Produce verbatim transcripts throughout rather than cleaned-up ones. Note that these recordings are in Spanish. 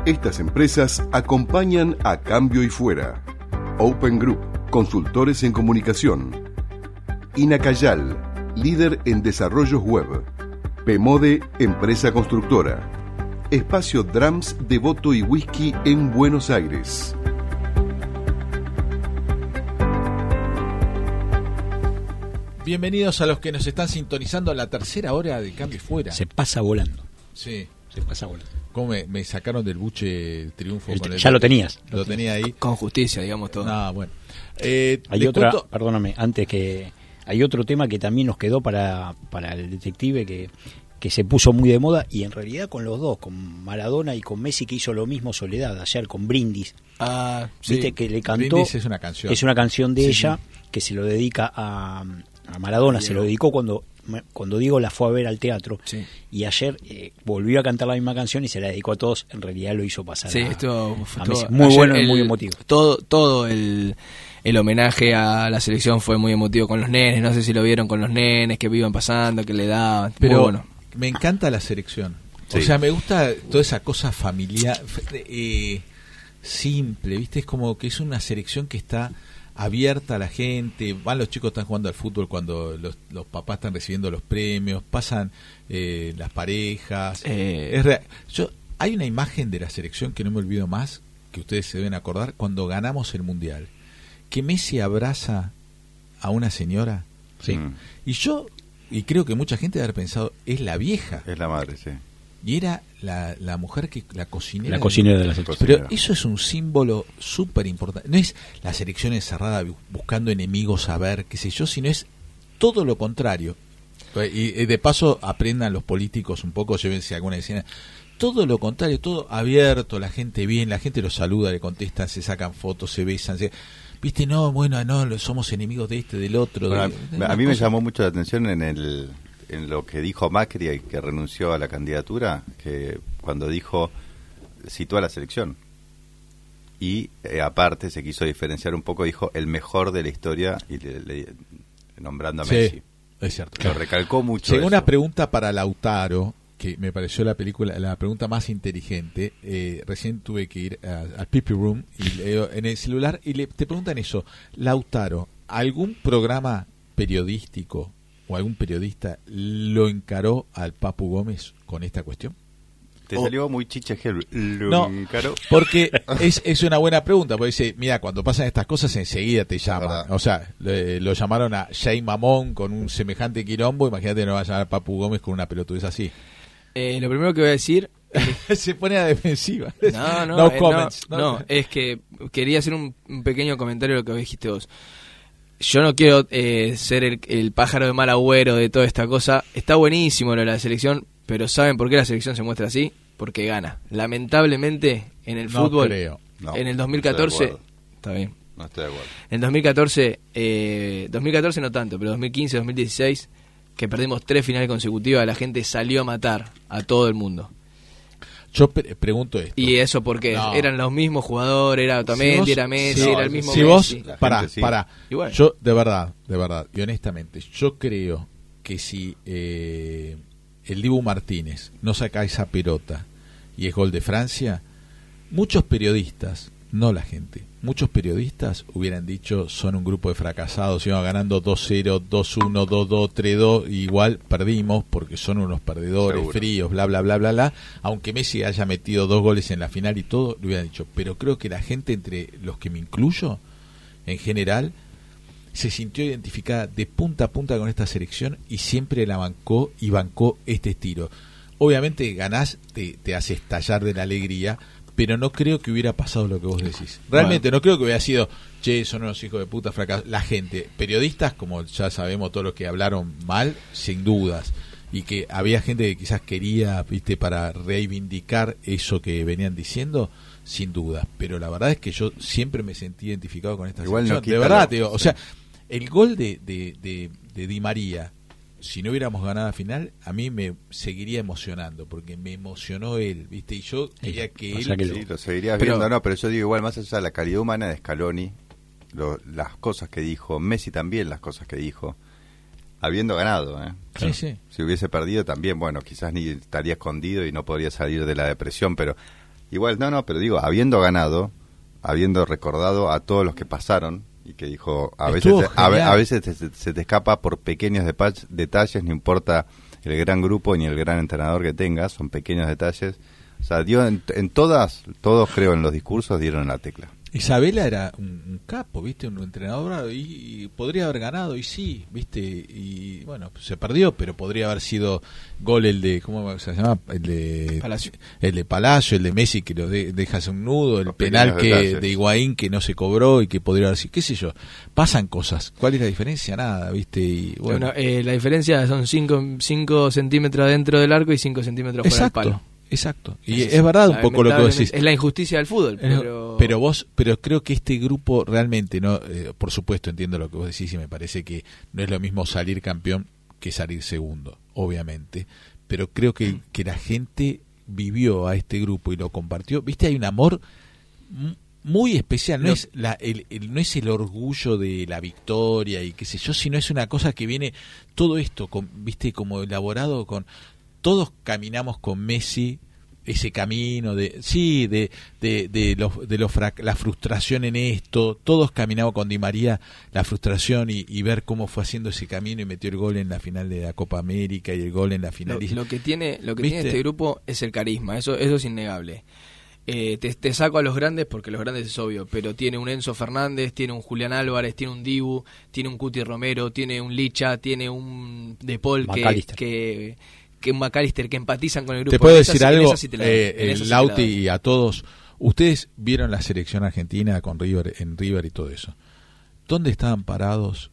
Estas empresas acompañan a Cambio y Fuera. Open Group, consultores en comunicación. Inacayal, líder en desarrollos web. Pemode, empresa constructora. Espacio Drums, Devoto y Whisky en Buenos Aires. Bienvenidos a los que nos están sintonizando a la tercera hora de Cambio y Fuera. Se pasa volando. Sí. Se pasa volando. ¿Cómo me, me sacaron del buche el triunfo? El, con el, ya lo tenías. Lo, lo tenía ahí. Con justicia, digamos todo. Ah, bueno. Eh, hay otra, cuento... perdóname, antes que... Hay otro tema que también nos quedó para, para el detective que, que se puso muy de moda, y en realidad con los dos, con Maradona y con Messi, que hizo lo mismo Soledad ayer con Brindis. Ah, Viste sí. que le cantó. Brindis es una canción. Es una canción de sí, ella sí. que se lo dedica a, a Maradona, Diego. se lo dedicó cuando... Cuando Diego la fue a ver al teatro, sí. y ayer eh, volvió a cantar la misma canción y se la dedicó a todos. En realidad lo hizo pasar sí, a, esto a fue Messi. todo, Muy bueno y el, muy emotivo. Todo, todo el, el homenaje a la selección fue muy emotivo con los nenes. No sé si lo vieron con los nenes que iban pasando, que le daban. Pero muy bueno. Me encanta la selección. Sí. O sea, me gusta toda esa cosa familiar, eh, simple, ¿viste? Es como que es una selección que está abierta a la gente. Van los chicos, están jugando al fútbol cuando los, los papás están recibiendo los premios, pasan eh, las parejas. Eh, Es real. Yo, hay una imagen de la selección que no me olvido más, que ustedes se deben acordar, cuando ganamos el Mundial, que Messi abraza a una señora. Sí. Mm. Y yo, y creo que mucha gente debe haber pensado, es la vieja. Es la madre, sí. Y era la, la mujer que, la cocinera. La cocinera de la selección. Pero eso es un símbolo súper importante. No es la selección encerrada buscando enemigos a ver, qué sé yo, sino es todo lo contrario. Y, y de paso aprendan los políticos un poco, llévense alguna escena. Todo lo contrario, todo abierto, la gente bien, la gente los saluda, le contestan, se sacan fotos, se besan. Se... Viste, no, bueno, no, somos enemigos de este, del otro. Bueno, de, de a, a mí cosa. me llamó mucho la atención en el en lo que dijo Macri, que renunció a la candidatura, que cuando dijo, citó a la selección. Y eh, aparte se quiso diferenciar un poco, dijo el mejor de la historia, y le, le, nombrando a Sí, Messi. es cierto. Lo recalcó mucho. Según eso. una pregunta para Lautaro, que me pareció la película la pregunta más inteligente, eh, recién tuve que ir al Pipi Room y leo en el celular y le, te preguntan eso, Lautaro, ¿algún programa periodístico o algún periodista lo encaró al Papu Gómez con esta cuestión? Te Oh. salió muy chicha, Gel. Lo No, encaró. porque es, es una buena pregunta, porque dice, mira, cuando pasan estas cosas enseguida te llaman. Verdad. O sea, le- lo llamaron a Jay Mamón con un semejante quilombo, imagínate no va a llamar a Papu Gómez con una pelotudez así. Eh, lo primero que voy a decir... Se pone a defensiva. No, no, No eh, comments. no, No. no, es que quería hacer un, un pequeño comentario de lo que dijiste vos. Yo no quiero eh, ser el, el pájaro de mal agüero de toda esta cosa. Está buenísimo lo de la selección, pero ¿saben por qué la selección se muestra así? Porque gana. Lamentablemente, en el No fútbol, creo. No, en el no dos mil estoy de catorce... acuerdo. Está bien. No estoy de acuerdo. En dos mil catorce, eh, dos mil catorce no tanto, pero dos mil quince, dos mil dieciséis, que perdimos tres finales consecutivas, la gente salió a matar a todo el mundo. Yo pre- pregunto esto. Y eso porque No. eran los mismos jugadores, era Otamendi, Si vos- era Messi, si- era el mismo si vos, Messi. La pará, gente sí. pará. Y bueno. Yo, de verdad, de verdad, y honestamente, yo creo que si eh, el Dibu Martínez no saca esa pelota y es gol de Francia, muchos periodistas, no la gente, muchos periodistas hubieran dicho son un grupo de fracasados, iban ganando dos cero, dos uno, dos dos, tres dos, y igual perdimos porque son unos perdedores Seguro. fríos, bla, bla, bla, bla, bla. Aunque Messi haya metido dos goles en la final y todo, lo hubieran dicho. Pero creo que la gente, entre los que me incluyo, en general, se sintió identificada de punta a punta con esta selección y siempre la bancó y bancó este estilo. Obviamente ganás, te, te hace estallar de la alegría, pero no creo que hubiera pasado lo que vos decís. Realmente Bueno. no creo que hubiera sido, che, son unos hijos de puta fracasos. La gente, periodistas, como ya sabemos todos los que hablaron mal, sin dudas. Y que había gente que quizás quería, viste, para reivindicar eso que venían diciendo, sin dudas. Pero la verdad es que yo siempre me sentí identificado con esta Igual no selección. De quita verdad, lo- te digo, o sí. sea, el gol de, de, de, de Di María, si no hubiéramos ganado la final, a mí me seguiría emocionando, porque me emocionó él, ¿viste? Y yo quería que o él... sea que Sí, lo seguirías Pero- viendo, no, pero yo digo igual, más allá de la calidad humana de Scaloni, lo- las cosas que dijo, Messi también las cosas que dijo, habiendo ganado, ¿eh? Sí, sí. Si hubiese perdido también, bueno, quizás ni estaría escondido y no podría salir de la depresión, pero Igual, no, no, pero digo, habiendo ganado, habiendo recordado a todos los que pasaron, y que dijo, a Estuvo veces, a, ve- genial. a veces te- se, se te escapa por pequeños depa- detalles, no importa el gran grupo ni el gran entrenador que tengas, son pequeños detalles. O sea, dio en, en todas, todos creo en los discursos dieron en la tecla. Isabela era un, un capo, ¿viste? Un entrenador bravo, y, y podría haber ganado, y sí, ¿viste? Y bueno, se perdió, pero podría haber sido gol el de, ¿cómo se llama? El de Palacio. El de Palacio, el de Messi que lo de, dejas un nudo, el Los penal pequeños que detalles. de Higuaín que no se cobró y que podría haber sido, qué sé yo. Pasan cosas. ¿Cuál es la diferencia? Nada, ¿viste? Y bueno, Bueno, eh, la diferencia son cinco centímetros dentro del arco y cinco centímetros fuera del exacto. palo. Exacto. Y es, es verdad un poco lo que vos decís. Es la injusticia del fútbol, pero... Pero vos, pero creo que este grupo realmente, no, eh, por supuesto entiendo lo que vos decís y me parece que no es lo mismo salir campeón que salir segundo, obviamente. Pero creo que, que la gente vivió a este grupo y lo compartió. Viste, hay un amor m- muy especial. No, No. es la, el, el- no es el orgullo de la victoria y qué sé yo, sino es una cosa que viene todo esto, con, viste, como elaborado con. Todos caminamos con Messi ese camino de sí de de de los de los frac- la frustración en esto, todos caminamos con Di María la frustración y, y ver cómo fue haciendo ese camino y metió el gol en la final de la Copa América y el gol en la final. Lo, lo que tiene lo que ¿Viste? tiene este grupo es el carisma, eso eso es innegable. Eh, te, te saco a los grandes porque los grandes es obvio, pero tiene un Enzo Fernández, tiene un Julián Álvarez, tiene un Dibu, tiene un Cuti Romero, tiene un Licha, tiene un De Paul que, McAllister. que que un McAllister que empatizan con el grupo. Te puedo En esas- decir en algo, esas sí te la- eh, en esas el sí te la Lauti doy. y a todos. Ustedes vieron la selección argentina con River en River y todo eso. ¿Dónde estaban parados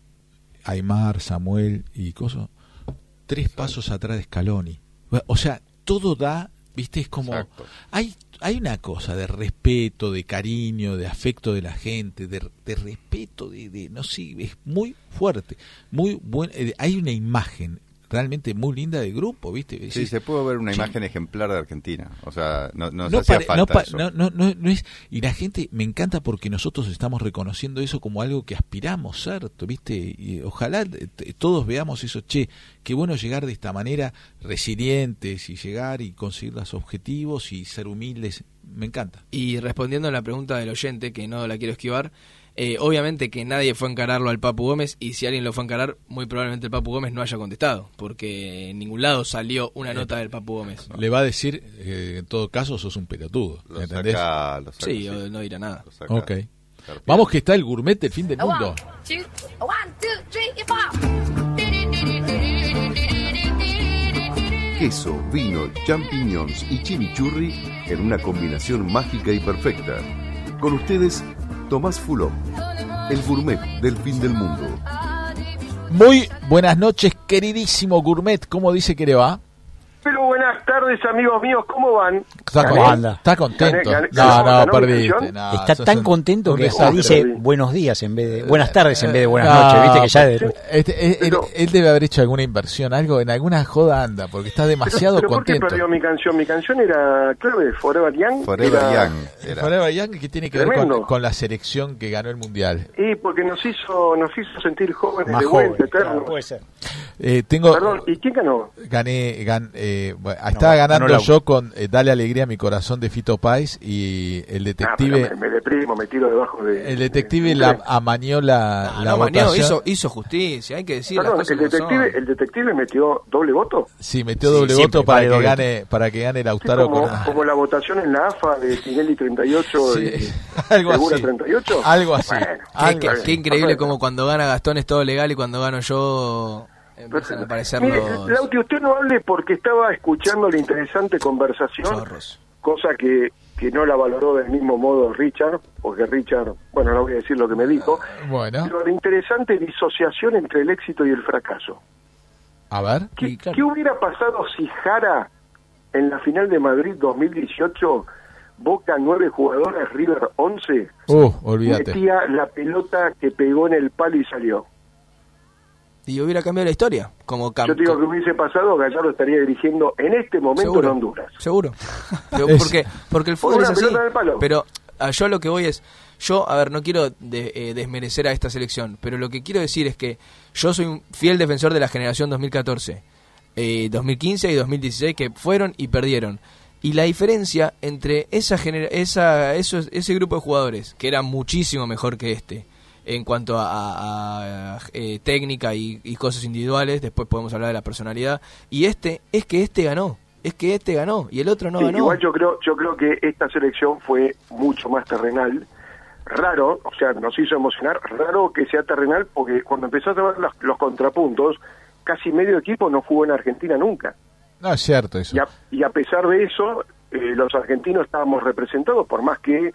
Aymar, Samuel y cosas? Tres pasos atrás de Scaloni. O sea, todo da, viste, es como Exacto. hay hay una cosa de respeto, de cariño, de afecto de la gente, de, de respeto, de, de no sé, es muy fuerte, muy buen, eh, hay una imagen realmente muy linda de grupo, viste. Sí, Decís, se pudo ver una sí. imagen ejemplar de Argentina. O sea, no, no, no, hacía pare- falta no, pa- eso. no, no, no, no es, y la gente me encanta porque nosotros estamos reconociendo eso como algo que aspiramos ser, ¿viste? Y ojalá eh, t- todos veamos eso, che, qué bueno llegar de esta manera, resilientes y llegar y conseguir los objetivos y ser humildes, me encanta. Y respondiendo a la pregunta del oyente, que no la quiero esquivar, eh, obviamente que nadie fue a encararlo al Papu Gómez, y si alguien lo fue a encarar, muy probablemente el Papu Gómez no haya contestado, porque en ningún lado salió una nota del Papu Gómez. Le va a decir, eh, en todo caso, sos un pelotudo, Lo ¿entendés? saca, lo saca, Sí, o no dirá nada. Lo saca. Ok. Carpio. Vamos que está el gourmet del fin del mundo. One, two, one, two, three, y four. Queso, vino, champiñones y chimichurri en una combinación mágica y perfecta. Con ustedes, Tomás Fulop, el gourmet del fin del mundo. Muy buenas noches, queridísimo gourmet, ¿cómo dice que le va? Pero buenas tardes, amigos míos, ¿cómo van? ¿Está, ¿Cómo con- anda? está contento? Gané- gané- no, ganó- no, ganó mi perdiste. canción. no, Está sos tan un- contento un que hasta desastre. dice perdí. buenos días en vez de buenas tardes en vez de buenas No, noches, viste que ya de- pero este, él, él- Pero- él debe haber hecho alguna inversión, algo en alguna joda anda, porque está demasiado ¿Pero por qué contento. perdió mi canción? Mi canción era clave, Forever Young. Forever era- Young. Era. Forever Young, ¿qué tiene que ver con, Tremendo. con la selección que ganó el mundial? Y porque nos hizo nos hizo sentir jóvenes más de joven. vuelta, Claro, eternos. puede ser. Eh, tengo, Perdón, ¿y quién ganó? gané, gan- eh, bueno, estaba ganando ganó la- yo con eh, Dale Alegría a mi corazón de Fito Páez y el Ah, detective, pero me, me deprimo, me tiro debajo de... el detective de- la, amañó la, Ah, la no, Manió, votación. hizo, hizo justicia, hay que decir las Perdón, cosas el como detective, son. el detective metió doble voto. Sí, metió Sí, doble siempre, voto para vale que doble gane para que gane Sí, Lautaro como, con como la votación en la A F A de Tinelli treinta y ocho Sí, y algo Segura así. treinta y ocho. Algo así. Bueno, Qué, algo qué- así. qué increíble Perfecto. como cuando gana Gastón es todo legal y cuando gano yo empiezan a aparecer Mire, los Lauti, usted no hable porque estaba escuchando la interesante conversación, chorros. cosa que, que no la valoró del mismo modo Richard, porque Richard, bueno, no voy a decir lo que me dijo, Bueno, pero la interesante disociación entre el éxito y el fracaso. a ver. ¿Qué, Y claro. qué hubiera pasado si Jara, en la final de Madrid dos mil dieciocho, Boca nueve jugadores, River once, Uh, olvídate. metía la pelota que pegó en el palo y salió? Y hubiera cambiado la historia. Como cam- Yo te digo que hubiese pasado, Gallardo estaría dirigiendo en este momento seguro, en Honduras. Seguro. Pero Es- porque, porque el Por fútbol una es así. pelota en el palo. Pero a yo a lo que voy es, yo, a ver, no quiero de- eh, desmerecer a esta selección, pero lo que quiero decir es que yo soy un fiel defensor de la generación dos mil catorce, eh, dos mil quince y dos mil dieciséis que fueron y perdieron. Y la diferencia entre esa genera esa esos, ese grupo de jugadores, que era muchísimo mejor que este, en cuanto a, a, a eh, técnica y, y cosas individuales, después podemos hablar de la personalidad, y este, es que este ganó, es que este ganó, y el otro no Sí, ganó. igual yo creo, yo creo que esta selección fue mucho más terrenal, raro, o sea, nos hizo emocionar, raro que sea terrenal, porque cuando empezás a ver los, los contrapuntos, casi medio equipo no jugó en Argentina nunca. No, es cierto eso. Y a, y a pesar de eso, eh, los argentinos estábamos representados, por más que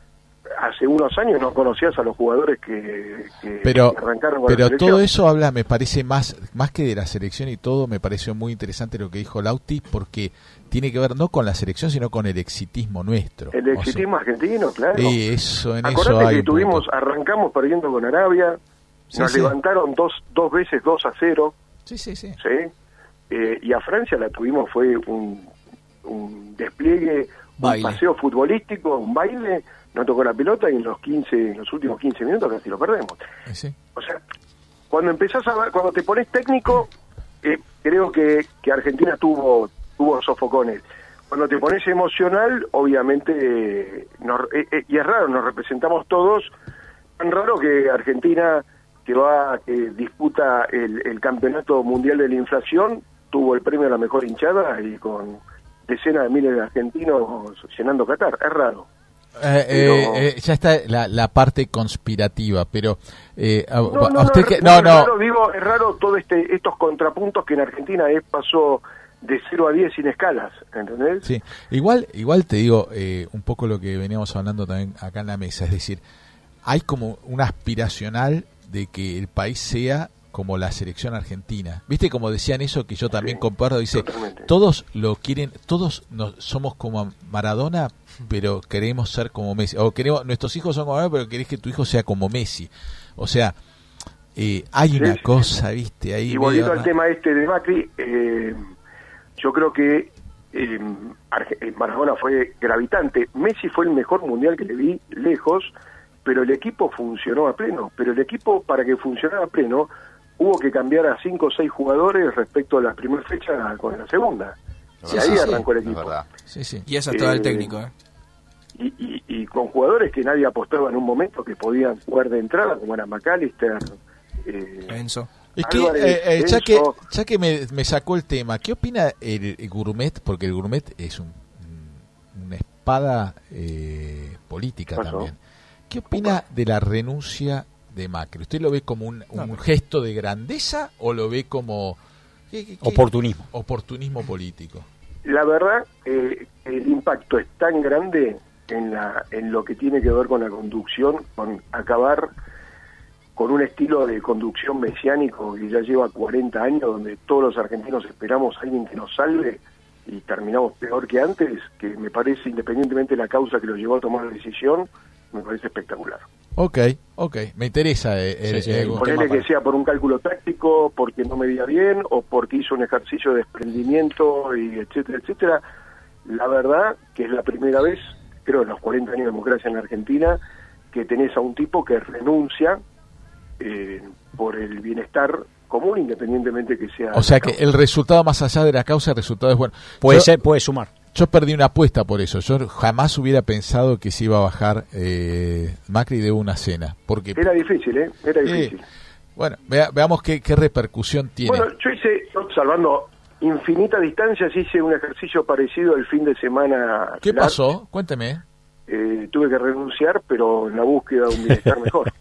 hace unos años no conocías a los jugadores que, que pero arrancaron con pero la selección. todo eso habla, me parece más más que de la selección y todo, me pareció muy interesante lo que dijo Lauti, porque tiene que ver no con la selección, sino con el exitismo nuestro. El exitismo o sea, argentino, claro. Sí, eso, en Acordate eso hay que un tuvimos, punto. arrancamos perdiendo con Arabia, Sí, nos sí. levantaron dos dos veces dos a cero, Sí, sí, sí. ¿sí? Eh, y a Francia la tuvimos, fue un, un despliegue, Baile. un paseo futbolístico, un baile, no tocó la pelota y en los quince, en los últimos quince minutos casi lo perdemos. Eh, sí. O sea, cuando empezás a ver, cuando te pones técnico, eh, creo que, que Argentina tuvo tuvo sofocones. Cuando te pones emocional, obviamente, eh, nos, eh, eh, y es raro, nos representamos todos, tan raro que Argentina, que va, que disputa el, el campeonato mundial de la inflación, tuvo el premio a la mejor hinchada y con decenas de miles de argentinos llenando Qatar. Es raro. Eh, Pero- eh, eh, ya está la, la parte conspirativa, pero eh, a, No, a no, usted no, que es- no es no raro, digo, es raro todo este estos contrapuntos que en Argentina es, pasó de cero a diez sin escalas, ¿entendés? sí, igual igual te digo eh, un poco lo que veníamos hablando también acá en la mesa, es decir, hay como una aspiracional de que el país sea como la selección argentina. ¿Viste como decían eso que yo también Sí, comparto? Dice, totalmente. todos lo quieren, todos nos, somos como Maradona, pero queremos ser como Messi. O queremos, nuestros hijos son como Maradona, pero querés que tu hijo sea como Messi. O sea, eh, hay Sí, una sí. cosa, ¿viste? Ahí Y volviendo medio al ra- tema este de Macri, eh, yo creo que eh, Arge- eh, Maradona fue gravitante. Messi fue el mejor mundial que le vi lejos, pero el equipo funcionó a pleno. Pero el equipo, para que funcionara a pleno, hubo que cambiar a cinco o seis jugadores respecto a la primera fecha con la segunda. Sí, y ahí sí, sí. arrancó el Es equipo. verdad. Sí, sí. Y esa es toda el Eh, técnico, ¿eh? Y, y, y con jugadores que nadie apostaba en un momento que podían jugar de entrada, como era McAllister. Eh, Enzo. Es que, Álvarez, eh, eh, ya que, Enzo. ya que me, me sacó el tema, ¿qué opina el, el Gourmet? Porque el Gourmet es un, un- una espada eh, política Pasó. también. ¿Qué opina de la renuncia de Macri? ¿Usted lo ve como un, un gesto de grandeza o lo ve como ¿qué- qué- qué? Oportunismo. oportunismo político? La verdad, eh, el impacto es tan grande en, la, en lo que tiene que ver con la conducción, con acabar con un estilo de conducción mesiánico que ya lleva cuarenta años, donde todos los argentinos esperamos a alguien que nos salve y terminamos peor que antes, que me parece, independientemente de la causa que lo llevó a tomar la decisión, me parece espectacular. Ok, ok, me interesa. Eh, Sí, el- sí, el- un Ponele tema que para- sea por un cálculo táctico, porque no medía bien, o porque hizo un ejercicio de desprendimiento, y etcétera, etcétera. La verdad que es la primera vez, creo, en los cuarenta años de democracia en la Argentina, que tenés a un tipo que renuncia eh, por el bienestar común, independientemente que sea... o sea la que causa. el resultado más allá de la causa, el resultado es bueno. Puede Yo- ser, puede sumar. Yo perdí una apuesta por eso. Yo jamás hubiera pensado que se iba a bajar eh, Macri de una cena. Porque, Era difícil, ¿eh? Era eh, difícil. bueno, vea- veamos qué, qué repercusión tiene. Bueno, yo hice, yo, salvando infinitas distancias, hice un ejercicio parecido el fin de semana. ¿Qué largo. pasó? Cuénteme. Eh, tuve que renunciar, pero en la búsqueda de un bienestar mejor.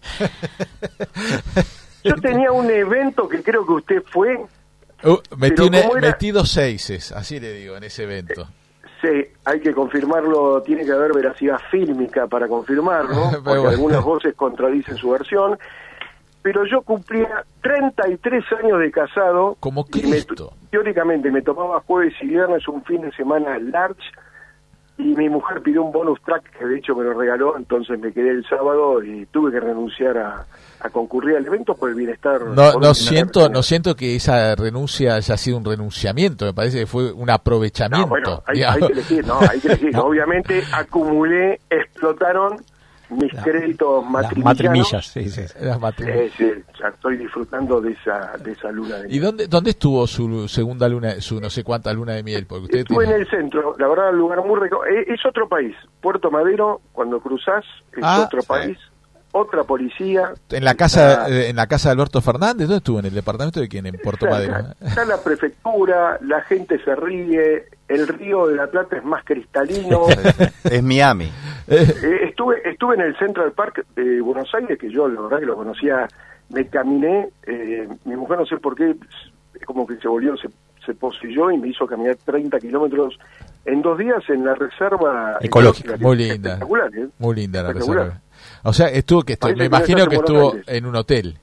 Yo tenía un evento que creo que usted fue, Uh, metí, Pero una- ¿cómo era? metí dos seises, así le digo, en ese evento. sí, hay que confirmarlo, tiene que haber veracidad fílmica para confirmarlo, Pero porque bueno. algunas voces contradicen su versión, pero yo cumplía treinta y tres años de casado. Como y me- Cristo. teóricamente me tomaba jueves y viernes un fin de semana large, y mi mujer pidió un bonus track que de hecho me lo regaló, entonces me quedé el sábado y tuve que renunciar a, a concurrir al evento por el bienestar. No, por no el siento, bienestar. no siento que esa renuncia haya sido un renunciamiento. Me parece que fue un aprovechamiento. No, bueno, hay, digamos. hay que elegir, no, hay que elegir. Obviamente acumulé, explotaron mis La- créditos Las matrimillas. matrimillas, sí, sí. Las matrimonias. Eh, sí, ya estoy disfrutando de esa, de esa luna de ¿Y miel. dónde dónde estuvo su segunda luna, su no sé cuánta luna de miel? Porque usted Estuve tiene... en el centro, la verdad, un lugar muy rico. Eh, es otro país. Puerto Madero, cuando cruzás, es Ah, otro sí. país. Otra policía. En la Está- casa eh, en la casa de Alberto Fernández, ¿dónde estuvo? ¿En el departamento de quién? En Puerto cerca. Madero. Está la prefectura, la gente se ríe, el río de la Plata es más cristalino. Es Miami. Eh, estuve estuve en el Central Park de Buenos Aires, que yo la verdad que lo conocía, me caminé, eh, mi mujer no sé por qué, como que se volvió, se, se poseyó y me hizo caminar treinta kilómetros en dos días en la reserva Ecológica. que Muy es linda. espectacular, ¿eh? Muy linda la Espectacular. reserva. O sea, estuvo que estu- Parece me que no imagino estás que en Buenos estuvo Aires. en un hotel.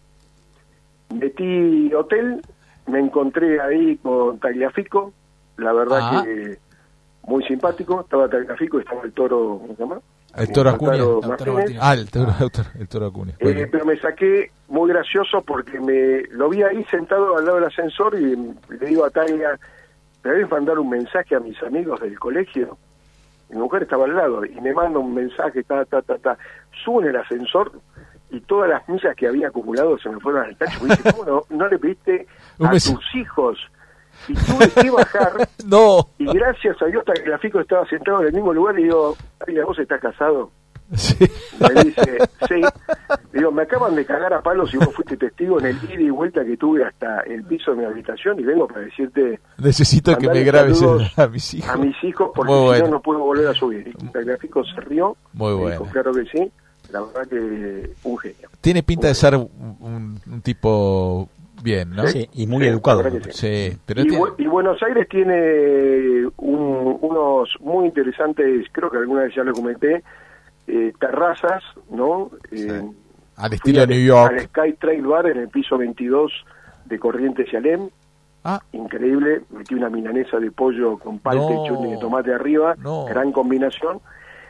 Metí hotel, me encontré ahí con Tagliafico, la verdad Ah. que muy simpático, estaba Tagliafico y estaba el toro, ¿cómo se llama? El toro Acuña. Lautaro El toro Martínez. Martínez. Ah, el toro, el toro, el toro Acuña. Muy Eh, bien. pero me saqué muy gracioso porque me lo vi ahí sentado al lado del ascensor y le digo a Tania, ¿me debes mandar un mensaje a mis amigos del colegio? Mi mujer estaba al lado y me manda un mensaje, ta, ta, ta, ta. Subo en el ascensor y todas las millas que había acumulado se me fueron al tacho. Me dice, ¿cómo no, no le pediste Un a mes- tus hijos? Y tuve que bajar No. y gracias a Dios Tagliafico estaba sentado en el mismo lugar y digo, Taglia, ¿vos estás casado? Sí. Me dice, sí. Digo, me acaban de cagar a palos y vos fuiste testigo en el ida y vuelta que tuve hasta el piso de mi habitación y vengo para decirte, Necesito que me mandarle grabes saludos a mis hijos. a mis hijos porque Muy si bueno. no, no puedo volver a subir. Y el gráfico se rió, Muy me bueno. dijo, claro que sí, la verdad que un genio. Tiene pinta de ser un, un- un tipo bien, ¿no? Sí, y muy Sí, educado. la verdad que Sí, pero Y, tiene- Bu- y Buenos Aires tiene un- unos muy interesantes, creo que alguna vez ya lo comenté, eh, terrazas, ¿no? Eh, al fui estilo al- New York. Al Sky Trail Bar en el piso veintidós de Corrientes y Alem. Ah, Increíble, metí una milanesa de pollo con palta No. y chutney de tomate arriba, No. gran combinación.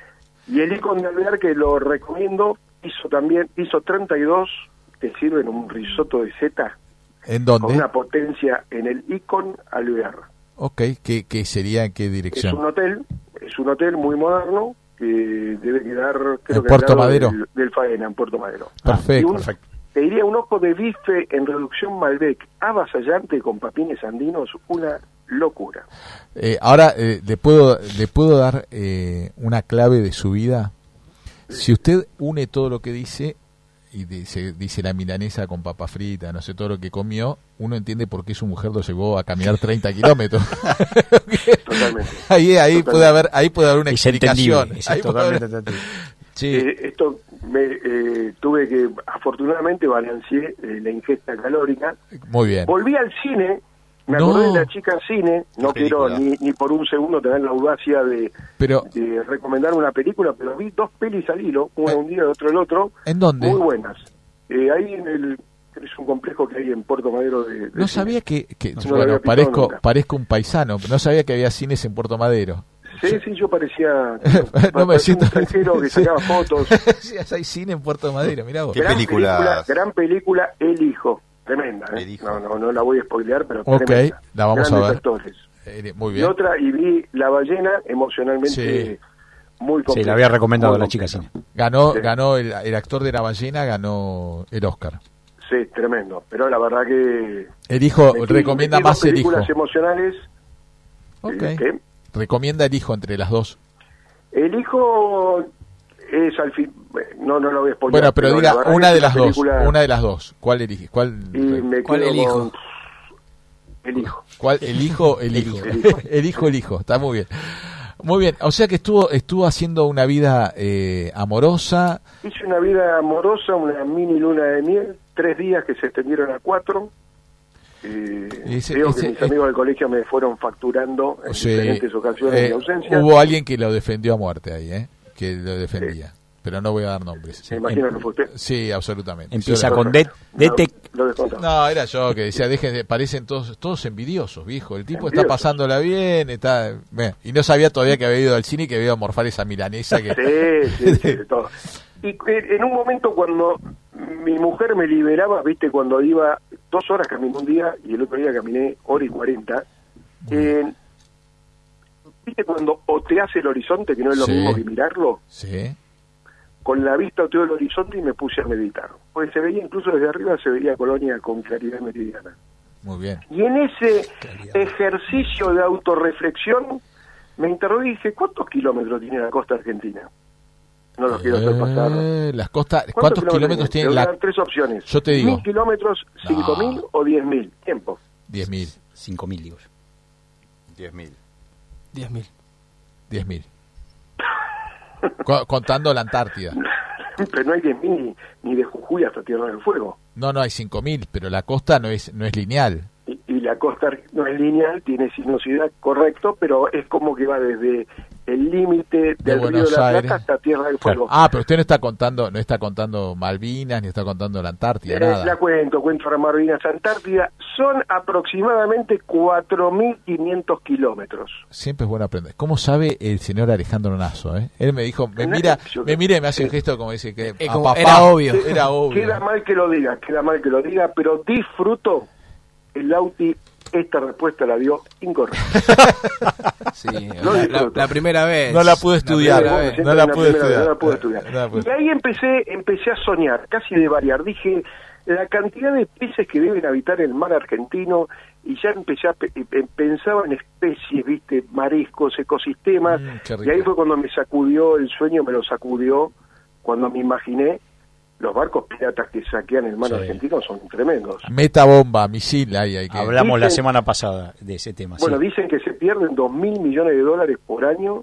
Y el Icon de Alvear, que lo recomiendo, hizo también, hizo treinta y dos, te sirven un risotto de seta ¿en con dónde? una potencia en el Icon Alvear. Ok, ¿qué, qué sería? ¿En qué Es dirección? un hotel, es un hotel muy moderno que debe quedar, creo ¿En que Puerto al lado Madero? Del, del Faena, en Puerto Madero. Perfecto. Y un- Perfecto. Te diría un ojo de bife en reducción Malbec, avasallante con papines andinos, una locura. Eh, ahora, eh, ¿le puedo le puedo dar eh, una clave de su vida? Si usted une todo lo que dice, y dice, dice la milanesa con papa frita, no sé, todo lo que comió, uno entiende por qué su mujer lo llevó a caminar treinta kilómetros. Totalmente. ahí ahí Totalmente. puede haber ahí puede haber una Es entendible, explicación. es Ahí puede totalmente haber- entendible. Sí. Eh, esto me eh, tuve que, afortunadamente, balanceé eh, la ingesta calórica. Muy bien. Volví al cine, me No. acordé de la chica cine, no Qué quiero película. ni, ni por un segundo tener la audacia de, Pero, de recomendar una película, pero vi dos pelis al hilo, una Eh. un día y otra el otro, ¿en dónde? muy buenas. Eh, ahí en el, es un complejo que hay en Puerto Madero de... de No cine. sabía que, que No lo bueno, había pisado parezco nunca. parezco un paisano, pero no sabía que había cines en Puerto Madero. Sí, sí, yo parecía... No me parecía siento- un extranjero que sacaba fotos. Sí, hay cine en Puerto Madero, mirá vos. ¿Qué gran películas? película, gran película, El Hijo. Tremenda, ¿eh? El Hijo. No, no, no la voy a spoilear, pero Ok, tremenda. la vamos a Grandes ver. actores. Eh, Muy Y bien. otra, y vi La Ballena, emocionalmente Sí. muy Sí, compleja. la había recomendado Muy la chica compleja. cine. Ganó, Sí. ganó el, el actor de La Ballena, ganó el Oscar. Sí, tremendo. Pero la verdad que... El hijo, metí- recomienda metí más dos el hijo. películas emocionales. Ok. eh, ¿qué? Recomienda el hijo entre las dos. El Hijo es al fin... No, no lo voy a spoilear. Bueno, pero la diga verdad una que de es las dos. película- Una de las dos. ¿Cuál elige? ¿Cuál? Y me ¿Cuál quedo el hijo? con- El Hijo. ¿Cuál? El hijo, el hijo. El hijo. El hijo, el hijo. Está muy bien. Muy bien. O sea que estuvo estuvo haciendo una vida eh, amorosa. Hice una vida amorosa, una mini luna de miel, tres días que se extendieron a cuatro. Eh, Ese- veo ese- que mis eh, amigos del colegio me fueron facturando en Sí, diferentes ocasiones eh, de mi ausencia. hubo alguien que lo defendió a muerte ahí, ¿eh? Que lo defendía. Pero no voy a dar nombres. Me imagino que fue usted. Sí, absolutamente. Empieza Yo- con det, detec. Lo descontaba. No, era yo que decía, dejen de, parecen todos todos envidiosos, viejo. El tipo está Envidiosos. pasándola bien, está bueno, y no sabía todavía que había ido al cine y que había ido a morfar esa milanesa que Sí, sí, sí, de todo. Y que en un momento cuando mi mujer me liberaba, viste, cuando iba dos horas caminé un día y el otro día caminé hora y cuarenta, eh, viste cuando oteas el horizonte, que no es lo Sí. mismo que mirarlo, sí. con la vista a todo el horizonte y me puse a meditar. Porque se veía, incluso desde arriba, se veía Colonia con claridad meridiana. Muy bien. Y en ese ejercicio de autorreflexión, me interrogué y dije, ¿cuántos kilómetros tiene la costa argentina? No los quiero hacer pasar. Eh, las costas, ¿cuántos kilómetros tiene? Te voy La... a dar tres opciones. Yo te digo. ¿Mil kilómetros, cinco mil No. o diez mil? Tiempo. Diez mil. Cinco mil, digo yo. diez mil. diez mil. Diez mil. Co- contando la Antártida. Pero no hay diez mil ni, ni de Jujuy hasta Tierra del Fuego. No, no hay cinco mil, pero la costa no es no es lineal. Y, y la costa no es lineal, tiene sinuosidad, correcto, pero es como que va desde el límite del Río Buenos de la Aires. Plata hasta Tierra del Fuego. Ah, pero usted no está contando no está contando Malvinas ni está contando la Antártida, Eh, nada. la cuento, cuento ahora Malvinas, Antártida, son aproximadamente cuatro mil quinientos kilómetros. Siempre es bueno aprender. ¿Cómo sabe el señor Alejandro Nazo? Eh? Él me dijo, me No, mira, yo- me mira y me hace un gesto como dice que Eh, a como- papá, era obvio. Era obvio. Queda mal que lo diga, queda mal que lo diga, pero disfruto el Lauti, esta respuesta la dio incorrecta. Sí, No la, la- disfruto. la primera vez. No la pude estudiar, primera Me vez. siento no la en pude primera vez, estudiar. no la pude estudiar. No la pude Y ahí empecé, empecé a soñar, casi de variar. Dije, la cantidad de peces que deben habitar el mar argentino, y ya empecé a pe- eh, pensaba en especies, viste, mariscos, ecosistemas, Mm, qué rico. y ahí fue cuando me sacudió el sueño, me lo sacudió, cuando me imaginé los barcos piratas que saquean el mar Sí. argentino son tremendos. Meta bomba, misil, ahí hay que. Hablamos la Dicen- semana pasada de ese tema. Bueno, sí. dicen que se pierden dos mil millones de dólares por año,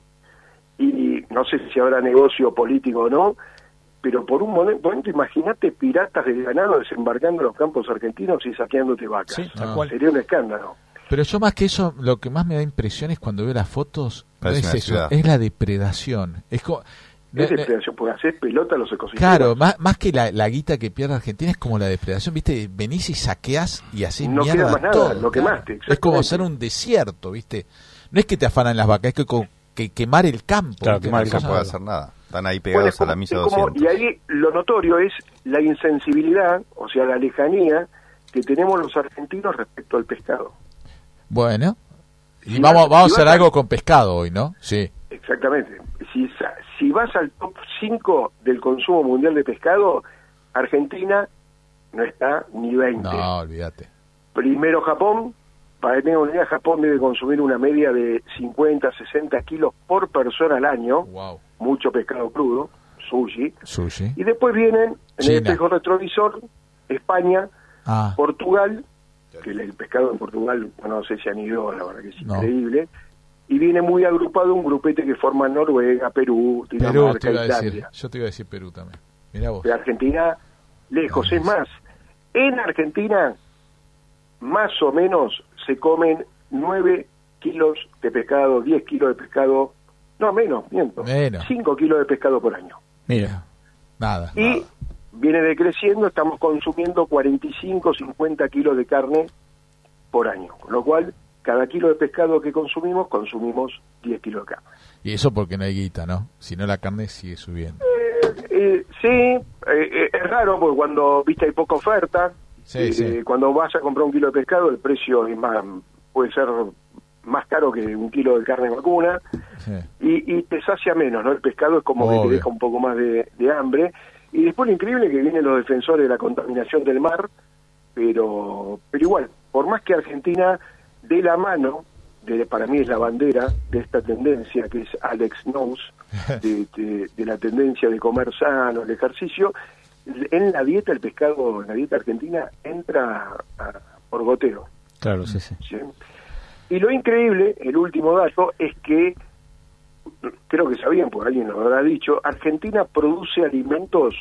y no sé si habrá negocio político o no, pero por un momen- momento imagínate piratas del ganado desembarcando en los campos argentinos y saqueándote vacas. Sí, tal Ah. cual. Sería un escándalo. Pero yo más que eso, lo que más me da impresión es cuando veo las fotos, no Parece es una eso, ciudad. es la depredación. Es como, no- Es no- depredación, porque haces pelota a los ecosistemas. claro, más, más que la, la guita que pierde Argentina es como la depredación, viste, venís y saqueás y así No mierda queda más nada, todo, lo quemaste, Es como exactamente. hacer un desierto, viste. No es que te afanan las vacas, es que, co- que quemar el campo. Claro, ¿viste? quemar el Una No se cosa- puede hacer nada. Están ahí Bueno, pegados es como- a la misa es como- doscientos. y ahí lo notorio es la insensibilidad, o sea, la lejanía que tenemos los argentinos respecto al pescado. Bueno, y Si vamos, vas- vamos a si hacer vas a- algo con pescado hoy, ¿no? Sí. Exactamente. Si, sa- si vas al top cinco del consumo mundial de pescado, Argentina no está ni veinte. No, olvídate. Primero Japón, para que tengan una idea, Japón debe consumir una media de cincuenta, sesenta kilos por persona al año, Wow. mucho pescado crudo, sushi, Sushi. y después vienen en China. el espejo retrovisor España, Ah, Portugal, que el, el pescado en Portugal, bueno, no sé si han ido, la verdad que es No. increíble, y viene muy agrupado un grupete que forma Noruega, Perú, Perú Dinamarca, te iba a decir. Italia. Yo te iba a decir Perú también. Mirá vos. De Argentina, lejos. Es más, en Argentina, más o menos, se comen nueve kilos de pescado, diez kilos de pescado, no, menos, miento, Menos. cinco kilos de pescado por año. Mira, Nada. Y viene decreciendo, estamos consumiendo cuarenta y cinco, cincuenta kilos de carne por año, con lo cual, cada kilo de pescado que consumimos, consumimos diez kilos de carne. Y eso porque no hay guita, ¿no? Si no, la carne sigue subiendo. Eh, sí, eh, eh, es raro porque cuando, viste, hay poca oferta, Sí, eh, sí. cuando vas a comprar un kilo de pescado, el precio es más, puede ser más caro que un kilo de carne vacuna, Sí. y, y te sacia menos, ¿no? El pescado es como que Obvio. te deja un poco más de, de hambre. Y después lo increíble es que vienen los defensores de la contaminación del mar, pero pero igual, por más que Argentina dé la mano, de, para mí es la bandera de esta tendencia que es Alex Knows, de, de, de la tendencia de comer sano, el ejercicio, en la dieta el pescado, en la dieta argentina, entra a- por goteo. claro, sí, sí. ¿Sí? Y lo increíble, el último dato, es que, creo que sabían, porque alguien lo habrá dicho, Argentina produce alimentos,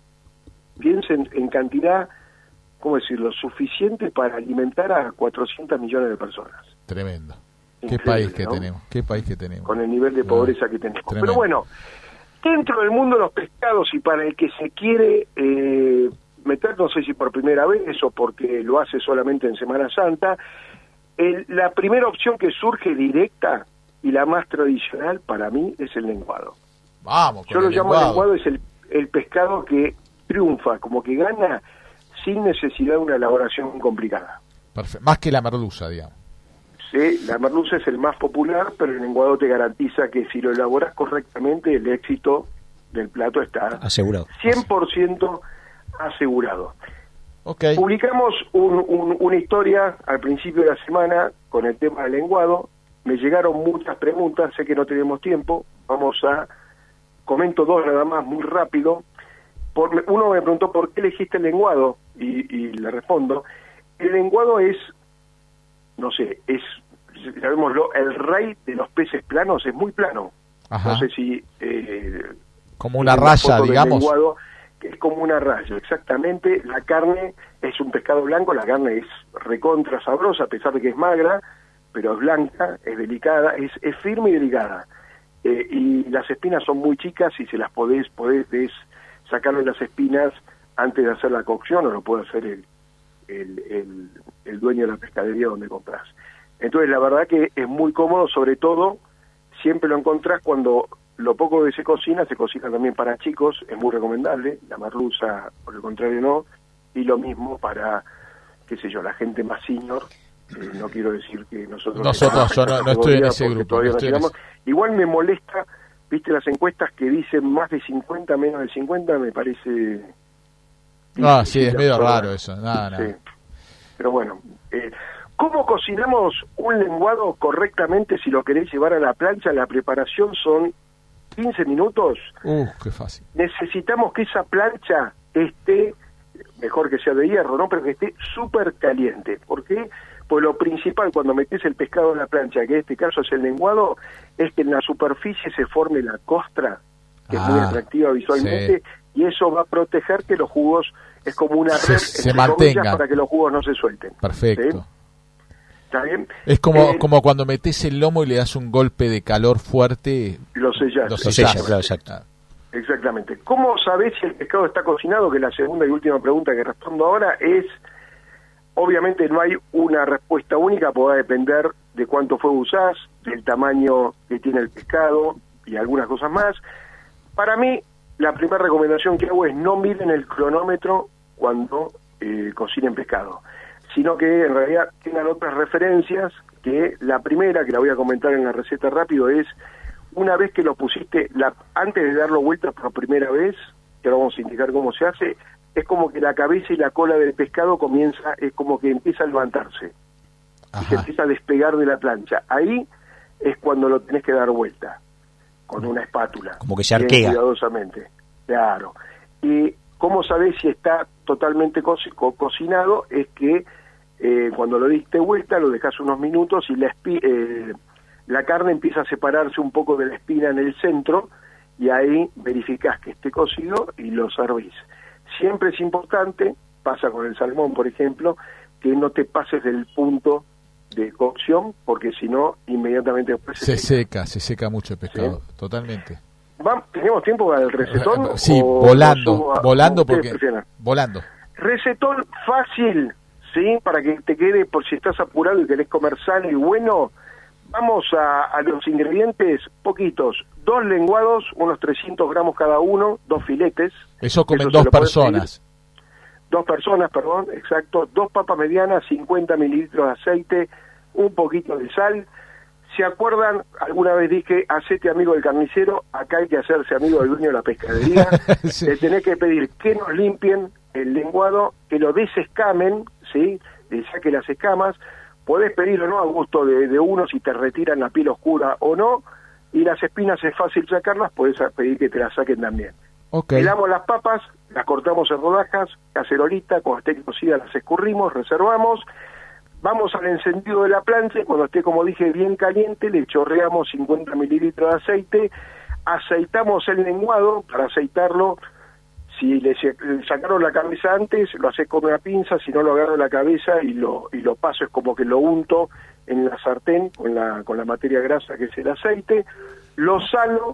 piensen en cantidad, ¿cómo decirlo?, suficiente para alimentar a cuatrocientos millones de personas, Tremendo. Qué Increíble, país que ¿no? tenemos. Qué país que tenemos. con el nivel de No, pobreza que tenemos. tremendo. Pero bueno, dentro del mundo de los pescados, y para el que se quiere eh, meter, no sé si por primera vez o porque lo hace solamente en Semana Santa, el- la primera opción que surge directa y la más tradicional para mí es el lenguado. Vamos, con Yo lo el llamo lenguado. lenguado, es el, el pescado que triunfa, como que gana sin necesidad de una elaboración complicada. Perfe- Más que la merluza, digamos. Sí, la merluza es el más popular, pero el lenguado te garantiza que si lo elaboras correctamente, el éxito del plato está asegurado. cien por ciento asegurado. Okay. Publicamos un, un, una historia al principio de la semana con el tema del lenguado. Me llegaron muchas preguntas, sé que no tenemos tiempo, vamos a, comento dos nada más, muy rápido. Por, uno me preguntó por qué elegiste el lenguado, y, y le respondo, el lenguado es, no sé, es, llamémoslo, el rey de los peces planos, es muy plano. Ajá. No sé si... Eh, como una raya, digamos. Lenguado, que es como una raya, exactamente. La carne es un pescado blanco, la carne es recontra sabrosa, a pesar de que es magra, pero es blanca, es delicada, es, es firme y delicada. Eh, y las espinas son muy chicas y se las podés, podés des, sacarle las espinas antes de hacer la cocción, o lo puede hacer el, el, el, el dueño de la pescadería donde compras. Entonces, la verdad que es muy cómodo, sobre todo, siempre lo encontrás cuando lo poco que se cocina, se cocina también para chicos, es muy recomendable, la merluza, por el contrario, no, y lo mismo para, qué sé yo, la gente más senior, eh, no quiero decir que nosotros... Nosotros, yo no, no estoy en ese grupo. Todavía No no estoy en llegamos. ese... Igual me molesta, viste las encuestas que dicen más de cincuenta, menos de cincuenta, me parece... Ah, sí, es medio absurda. raro eso, nada, nada. Sí. Pero bueno, eh, ¿cómo cocinamos un lenguado correctamente si lo queréis llevar a la plancha? La preparación son quince minutos. Uh, qué fácil. Necesitamos que esa plancha esté, mejor que sea de hierro, ¿no? Pero que esté súper caliente. ¿Por qué? Pues lo principal cuando metes el pescado en la plancha, que en este caso es el lenguado, es que en la superficie se forme la costra, que Ah, es muy atractiva visualmente, sí. y eso va a proteger que los jugos, es como una Se- red, se entre comillas, mantengan. para que los jugos no se suelten. Perfecto. ¿Sí? ¿Está bien? Es como, Eh, como cuando metes el lomo y le das un golpe de calor fuerte. Lo sellás. Lo Lo sellás. sella, claro, exacto. Ah, Exactamente. ¿Cómo sabés si el pescado está cocinado? Que la segunda y última pregunta que respondo ahora es, obviamente no hay una respuesta única, porque va a depender de cuánto fuego usás, del tamaño que tiene el pescado y algunas cosas más. Para mí, la primera recomendación que hago es no miren el cronómetro cuando eh, cocinen pescado, sino que en realidad tengan otras referencias, que la primera, que la voy a comentar en la receta rápido, es una vez que lo pusiste, la, antes de darlo vuelta por primera vez, que ahora vamos a indicar cómo se hace, es como que la cabeza y la cola del pescado comienza, es como que empieza a levantarse, y se Ajá. empieza a despegar de la plancha. Ahí es cuando lo tenés que dar vuelta, con una espátula. Como que se bien arquea. Cuidadosamente, claro. Y cómo sabés si está totalmente co co cocinado, es que eh, cuando lo diste vuelta, lo dejás unos minutos y la, eh, la carne empieza a separarse un poco de la espina en el centro, y ahí verificás que esté cocido y lo servís. Siempre es importante, pasa con el salmón, por ejemplo, que no te pases del punto de cocción, porque si no, inmediatamente después Se seca. seca, se seca mucho el pescado, Sí. totalmente. Va- ¿Tenemos tiempo para el recetón? Sí, o volando, lo subo a- volando como porque... ustedes prefieran? Volando. Recetón fácil, ¿sí? Para que te quede, por si estás apurado y querés comer sano y bueno. Vamos a, a los ingredientes, poquitos. Dos lenguados, unos trescientos gramos cada uno, dos filetes. Eso comen Eso se dos lo podés personas. pedir. Dos personas, perdón, exacto. Dos papas medianas, cincuenta mililitros de aceite, un poquito de sal. ¿Se acuerdan? Alguna vez dije, hacete amigo del carnicero, acá hay que hacerse amigo del dueño de la pescadería. Sí. Le tenés que pedir que nos limpien el lenguado, que lo desescamen, ¿sí? Le saque las escamas. Podés pedirlo, ¿no?, a gusto de, de uno, si te retiran la piel oscura o no. Y las espinas es fácil sacarlas, podés pedir que te las saquen también. Ok. Pelamos las papas, las cortamos en rodajas, cacerolita, cuando esté cocida las escurrimos, reservamos. Vamos al encendido de la plancha, y cuando esté, como dije, bien caliente, le chorreamos cincuenta mililitros de aceite, aceitamos el lenguado. Para aceitarlo, si le, le sacaron la cabeza antes, lo haces con una pinza, si no lo agarro la cabeza y lo y lo paso, es como que lo unto en la sartén con la, con la materia grasa que es el aceite, lo salo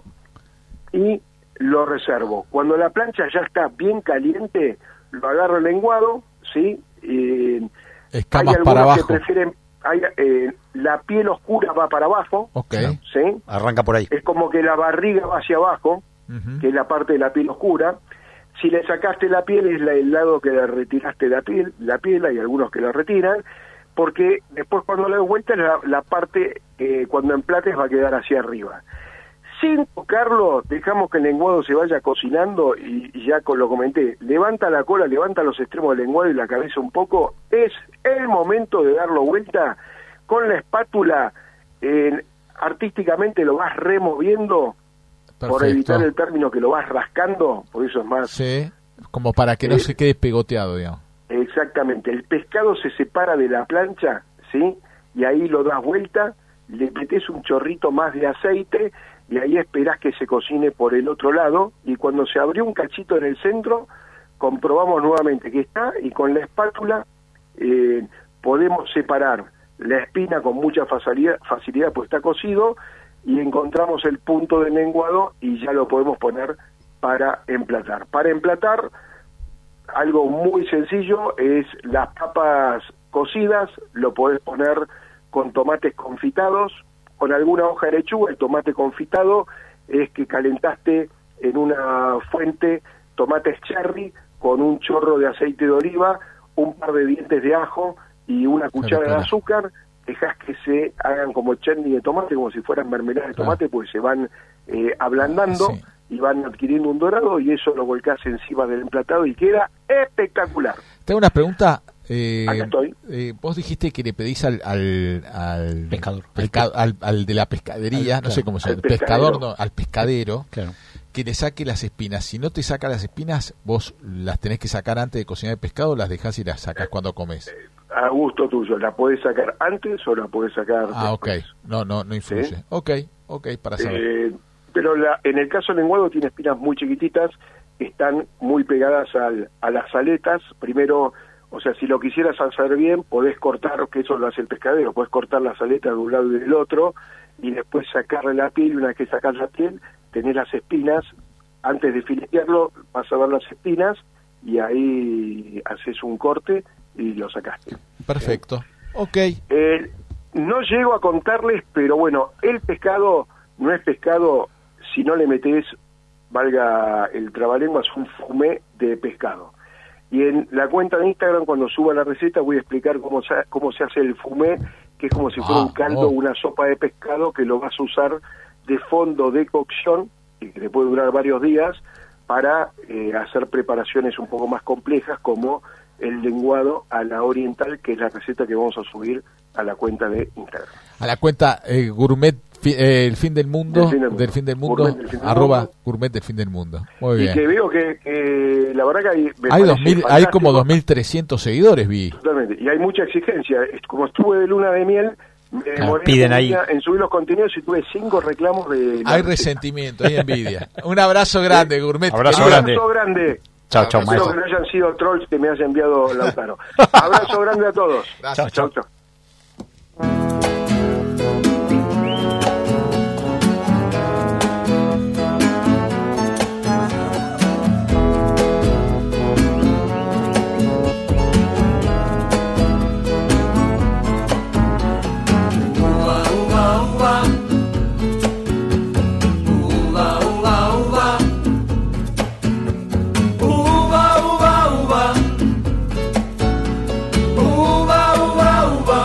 y lo reservo. Cuando la plancha ya está bien caliente, lo agarro el lenguado, ¿sí? Eh, Escamas hay para algunos abajo. que prefieren, hay, eh, la piel oscura va para abajo, Ok. ¿sí? Arranca por ahí. Es como que la barriga va hacia abajo, Ujú. que es la parte de la piel oscura. Si le sacaste la piel, es la, el lado que le retiraste la piel, la piel, hay algunos que la retiran, porque después cuando le des vuelta, la, la parte, eh, cuando emplates, va a quedar hacia arriba. sin tocarlo, dejamos que el lenguado se vaya cocinando y, y ya con lo comenté, levanta la cola, levanta los extremos del lenguado y la cabeza un poco, es el momento de darlo vuelta con la espátula, eh, artísticamente lo vas removiendo, Perfecto. por evitar el término que lo vas rascando, por eso es más... Sí, como para que no Eh, se quede pegoteado, digamos. Exactamente, el pescado se separa de la plancha, ¿sí? Y ahí lo das vuelta, le metes un chorrito más de aceite y ahí esperás que se cocine por el otro lado, y cuando se abrió un cachito en el centro, comprobamos nuevamente que está, y con la espátula eh, podemos separar la espina con mucha facilidad, facilidad pues está cocido, y encontramos el punto del lenguado y ya lo podemos poner para emplatar. Para emplatar, algo muy sencillo es las papas cocidas, lo podés poner con tomates confitados, con alguna hoja de lechuga. El tomate confitado es que calentaste en una fuente tomates cherry con un chorro de aceite de oliva, un par de dientes de ajo y una cuchara claro. de azúcar. Dejás que se hagan como chutney de tomate, como si fueran mermelada de tomate, pues se van eh, ablandando Sí. y van adquiriendo un dorado, y eso lo volcás encima del emplatado y queda espectacular. Tengo una pregunta. Eh, Acá estoy. eh, vos dijiste que le pedís al al, al Pescador. pesca- al, al de la pescadería, Al- no sé claro, cómo se al llama, pescador, pescadero. no, al pescadero, Claro. que le saque las espinas. Si no te saca las espinas, vos las tenés que sacar antes de cocinar el pescado, o las dejás y las sacás cuando comes. A gusto tuyo, la podés sacar antes o la podés sacar Ah, ok. después. No, no, no influye. ¿Sí? Ok, ok, para saber. Eh, pero la, en el caso del lenguado tiene espinas muy chiquititas, están muy pegadas al, a las aletas. Primero, o sea, si lo quisieras hacer bien, podés cortar, que eso lo hace el pescadero, podés cortar las aletas de un lado y del otro, y después sacarle la piel, y una vez que sacas la piel, tenés las espinas, antes de filetearlo, vas a ver las espinas, y ahí haces un corte y lo sacaste. Perfecto. Ok. Eh, no llego a contarles, pero bueno, el pescado no es pescado si no le metés, valga el trabalenguas, un fumé de pescado. Y en la cuenta de Instagram, cuando suba la receta, voy a explicar cómo se, cómo se hace el fumé, que es como si fuera Ah, un caldo, oh. una sopa de pescado que lo vas a usar de fondo de cocción, y que te puede durar varios días, para eh, hacer preparaciones un poco más complejas, como el lenguado a la oriental, que es la receta que vamos a subir a la cuenta de Instagram. A la cuenta eh, gourmet fi- eh, el fin del mundo, Del fin del mundo. del fin del mundo, Gourmet del fin del arroba mundo. gourmet del fin del mundo. Muy Y bien. que veo que, que la verdad que hay, me Hay parece dos mil, hay fantástico. como dos mil trescientos seguidores, vi. Totalmente, y hay mucha exigencia. Es- Como estuve de luna de miel, me demoré piden un ahí. día en subir los contenidos y tuve cinco reclamos de... la Hay receta. resentimiento, hay envidia. Un abrazo grande, gourmet. Abrazo Un grande. abrazo grande. Chao, chao, Espero maestro. que no hayan sido trolls que me haya enviado Lautaro. Abrazo grande a todos. Gracias. Chao, chao. Uva, uva, uva. Uva, uva, uva.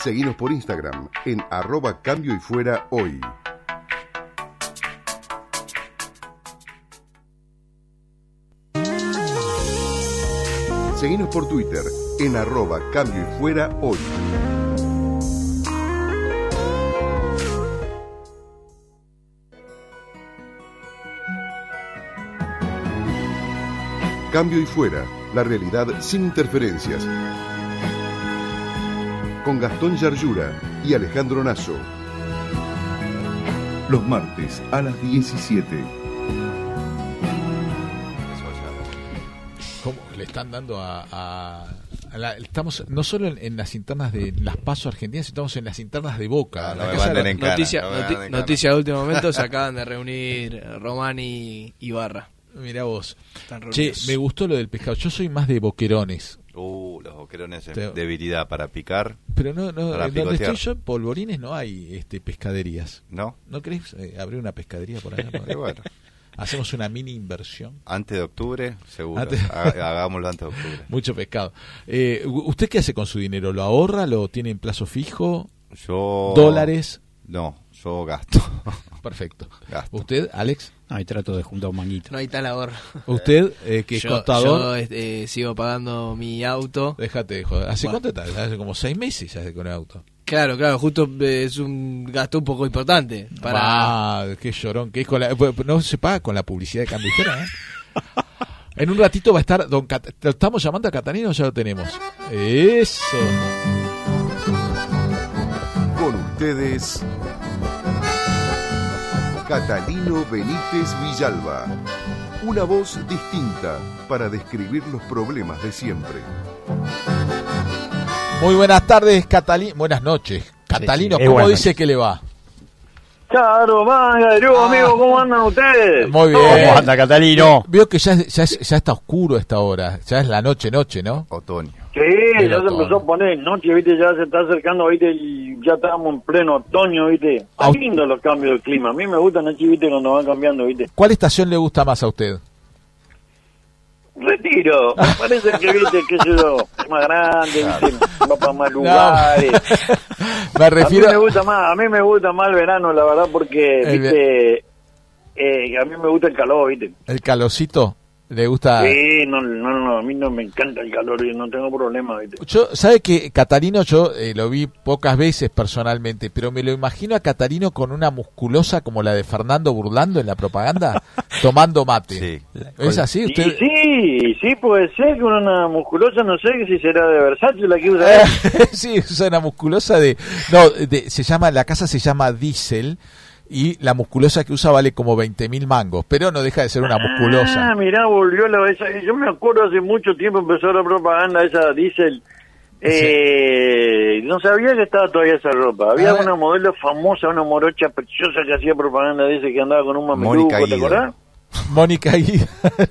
Seguinos por Instagram en arroba cambio y fuera hoy. Seguinos por Twitter en arroba cambio y fuera hoy. Cambio y fuera, la realidad sin interferencias. Con Gastón Yarlura y Alejandro Nasso. Los martes a las diecisiete. ¿Cómo le están dando a, a, a la, estamos no solo en, en las internas de las PASO argentinas, estamos en las internas de Boca. No, la no casa de la- en cara, Noticia, no me noti- dan en cara. noticia de último momento, se acaban de reunir Romani y Ibarra. Mirá vos. Están Che, reunidos. me gustó lo del pescado. Yo soy más de boquerones. Uh, los boquerones Te- es debilidad para picar, Pero no, no, Para en donde picotear. estoy yo, en Polvorines, no hay este pescaderías. ¿no? ¿No crees eh, abrir una pescadería por allá? Y bueno, Hacemos una mini inversión. antes de octubre, seguro. Antes- Ha- Hagámoslo antes de octubre. Mucho pescado. Eh, ¿Usted qué hace con su dinero? ¿Lo ahorra? ¿Lo tiene en plazo fijo? Yo... ¿Dólares? No, yo gasto. Perfecto. Gasto. ¿Usted, Alex? Ahí trato de juntar un manguito. No hay tal ahorro. ¿Usted, eh, que es yo, contador? yo, este, sigo pagando mi auto. Déjate de joder. ¿Hace Bueno. cuánto estás? Hace como seis meses ya con el auto. Claro, claro, justo eh, es un gasto un poco importante. Para... Ah, qué llorón. Que es con la, no se paga con la publicidad de Cambio y Fuera, ¿eh? En un ratito va a estar don Cat- ¿lo estamos llamando a Catalino o ya lo tenemos? Eso. Con ustedes, Catalino Benítez Villalba. Una voz distinta para describir los problemas de siempre. Muy buenas tardes, Catalino. Buenas noches. Catalino, Sí, sí, es ¿cómo buenas dice noches. que le va? Claro, manga, yo, Ah. amigo, ¿cómo andan ustedes? Muy bien. ¿Cómo anda, Catalino? Veo que ya, es- ya, es- ya está oscuro a esta hora. Ya es la noche, noche, ¿no? Otoño. Sí, El ya se otoño. empezó a poner noche, viste, ya se está acercando, viste, y ya estamos en pleno otoño, viste. Está Au- lindo los cambios de clima, a mí me gustan así, viste, cuando van cambiando, viste. ¿Cuál estación le gusta más a usted? Retiro, me parece que, viste, qué sé yo, es más grande, viste, va para más lugares. Me A mí refiero... me gusta más, a mí me gusta más el verano, la verdad, porque, El viste, eh, a mí me gusta el calor, viste. ¿El calorcito? ¿Le gusta...? Sí, no, no, no, a mí no me encanta el calor, y no tengo problema, viste. Yo, ¿sabe que Catalino yo eh, lo vi pocas veces personalmente, pero me lo imagino a Catalino con una musculosa como la de Fernando Burlando en la propaganda, tomando mate. Sí. ¿Es así? Y ¿Usted? sí, sí puede ser que una musculosa, no sé si será de Versace la que usa. él. Sí, es una musculosa de... No, de- se llama, la casa se llama Diesel y la musculosa que usa vale como veinte mil mangos, pero no deja de ser una musculosa. Ah, mirá, volvió la esa. Yo me acuerdo hace mucho tiempo empezó la propaganda esa Diesel. Eh, No sabía que estaba todavía esa ropa. Había Ah. una modelo famosa, una morocha preciosa que hacía propaganda de ese que andaba con un mameluco, Mónica ¿te Guido. acordás? Mónica Guida.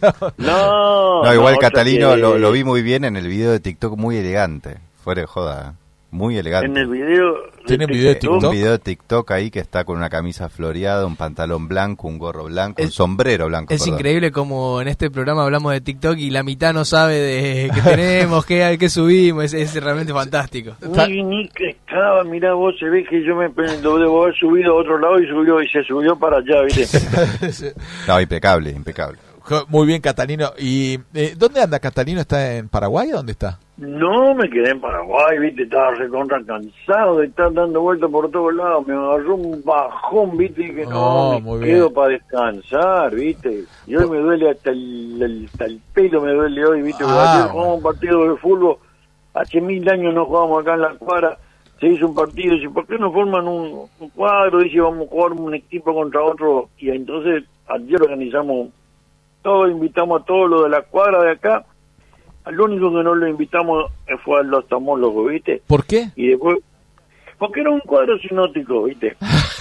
No, No, igual otra Catalino que- lo, lo vi muy bien en el video de TikTok, muy elegante. Fuera de joda, ¿eh? Muy elegante. En el video. ¿Tiene un video de Tengo TikTok? un video de TikTok ahí que está con una camisa floreada, un pantalón blanco, un gorro blanco, un Es- sombrero blanco. Es perdón. increíble como en este programa hablamos de TikTok y la mitad no sabe de qué tenemos, qué, qué subimos, es, es realmente fantástico. Ni, ni que estaba, mirá vos, se ve que yo me lo debo haber subido a otro lado y subió y se subió para allá, ¿viste? No, impecable, impecable. Muy bien, Catalino. ¿Y eh, dónde anda Catalino? ¿Está en Paraguay o dónde está? No, me quedé en Paraguay, ¿viste? Estaba recontra cansado de estar dando vueltas por todos lados. Me agarró un bajón, ¿viste? Y que no, Oh, muy me bien. quedo para descansar, ¿viste? Y hoy me duele hasta el, el- hasta el pelo, me duele hoy, ¿viste? Porque Ah, ayer jugamos un partido de fútbol. Hace mil años no jugamos acá en la cuadra. Se hizo un partido, dice, ¿por qué no forman un, un cuadro? Dice, vamos a jugar un equipo contra otro. Y entonces ayer organizamos todo, invitamos a todos los de la cuadra de acá. Al único que no lo invitamos fue al oftalmólogo, ¿viste? ¿Por qué? Y después, porque era un cuadro sinótico, ¿viste?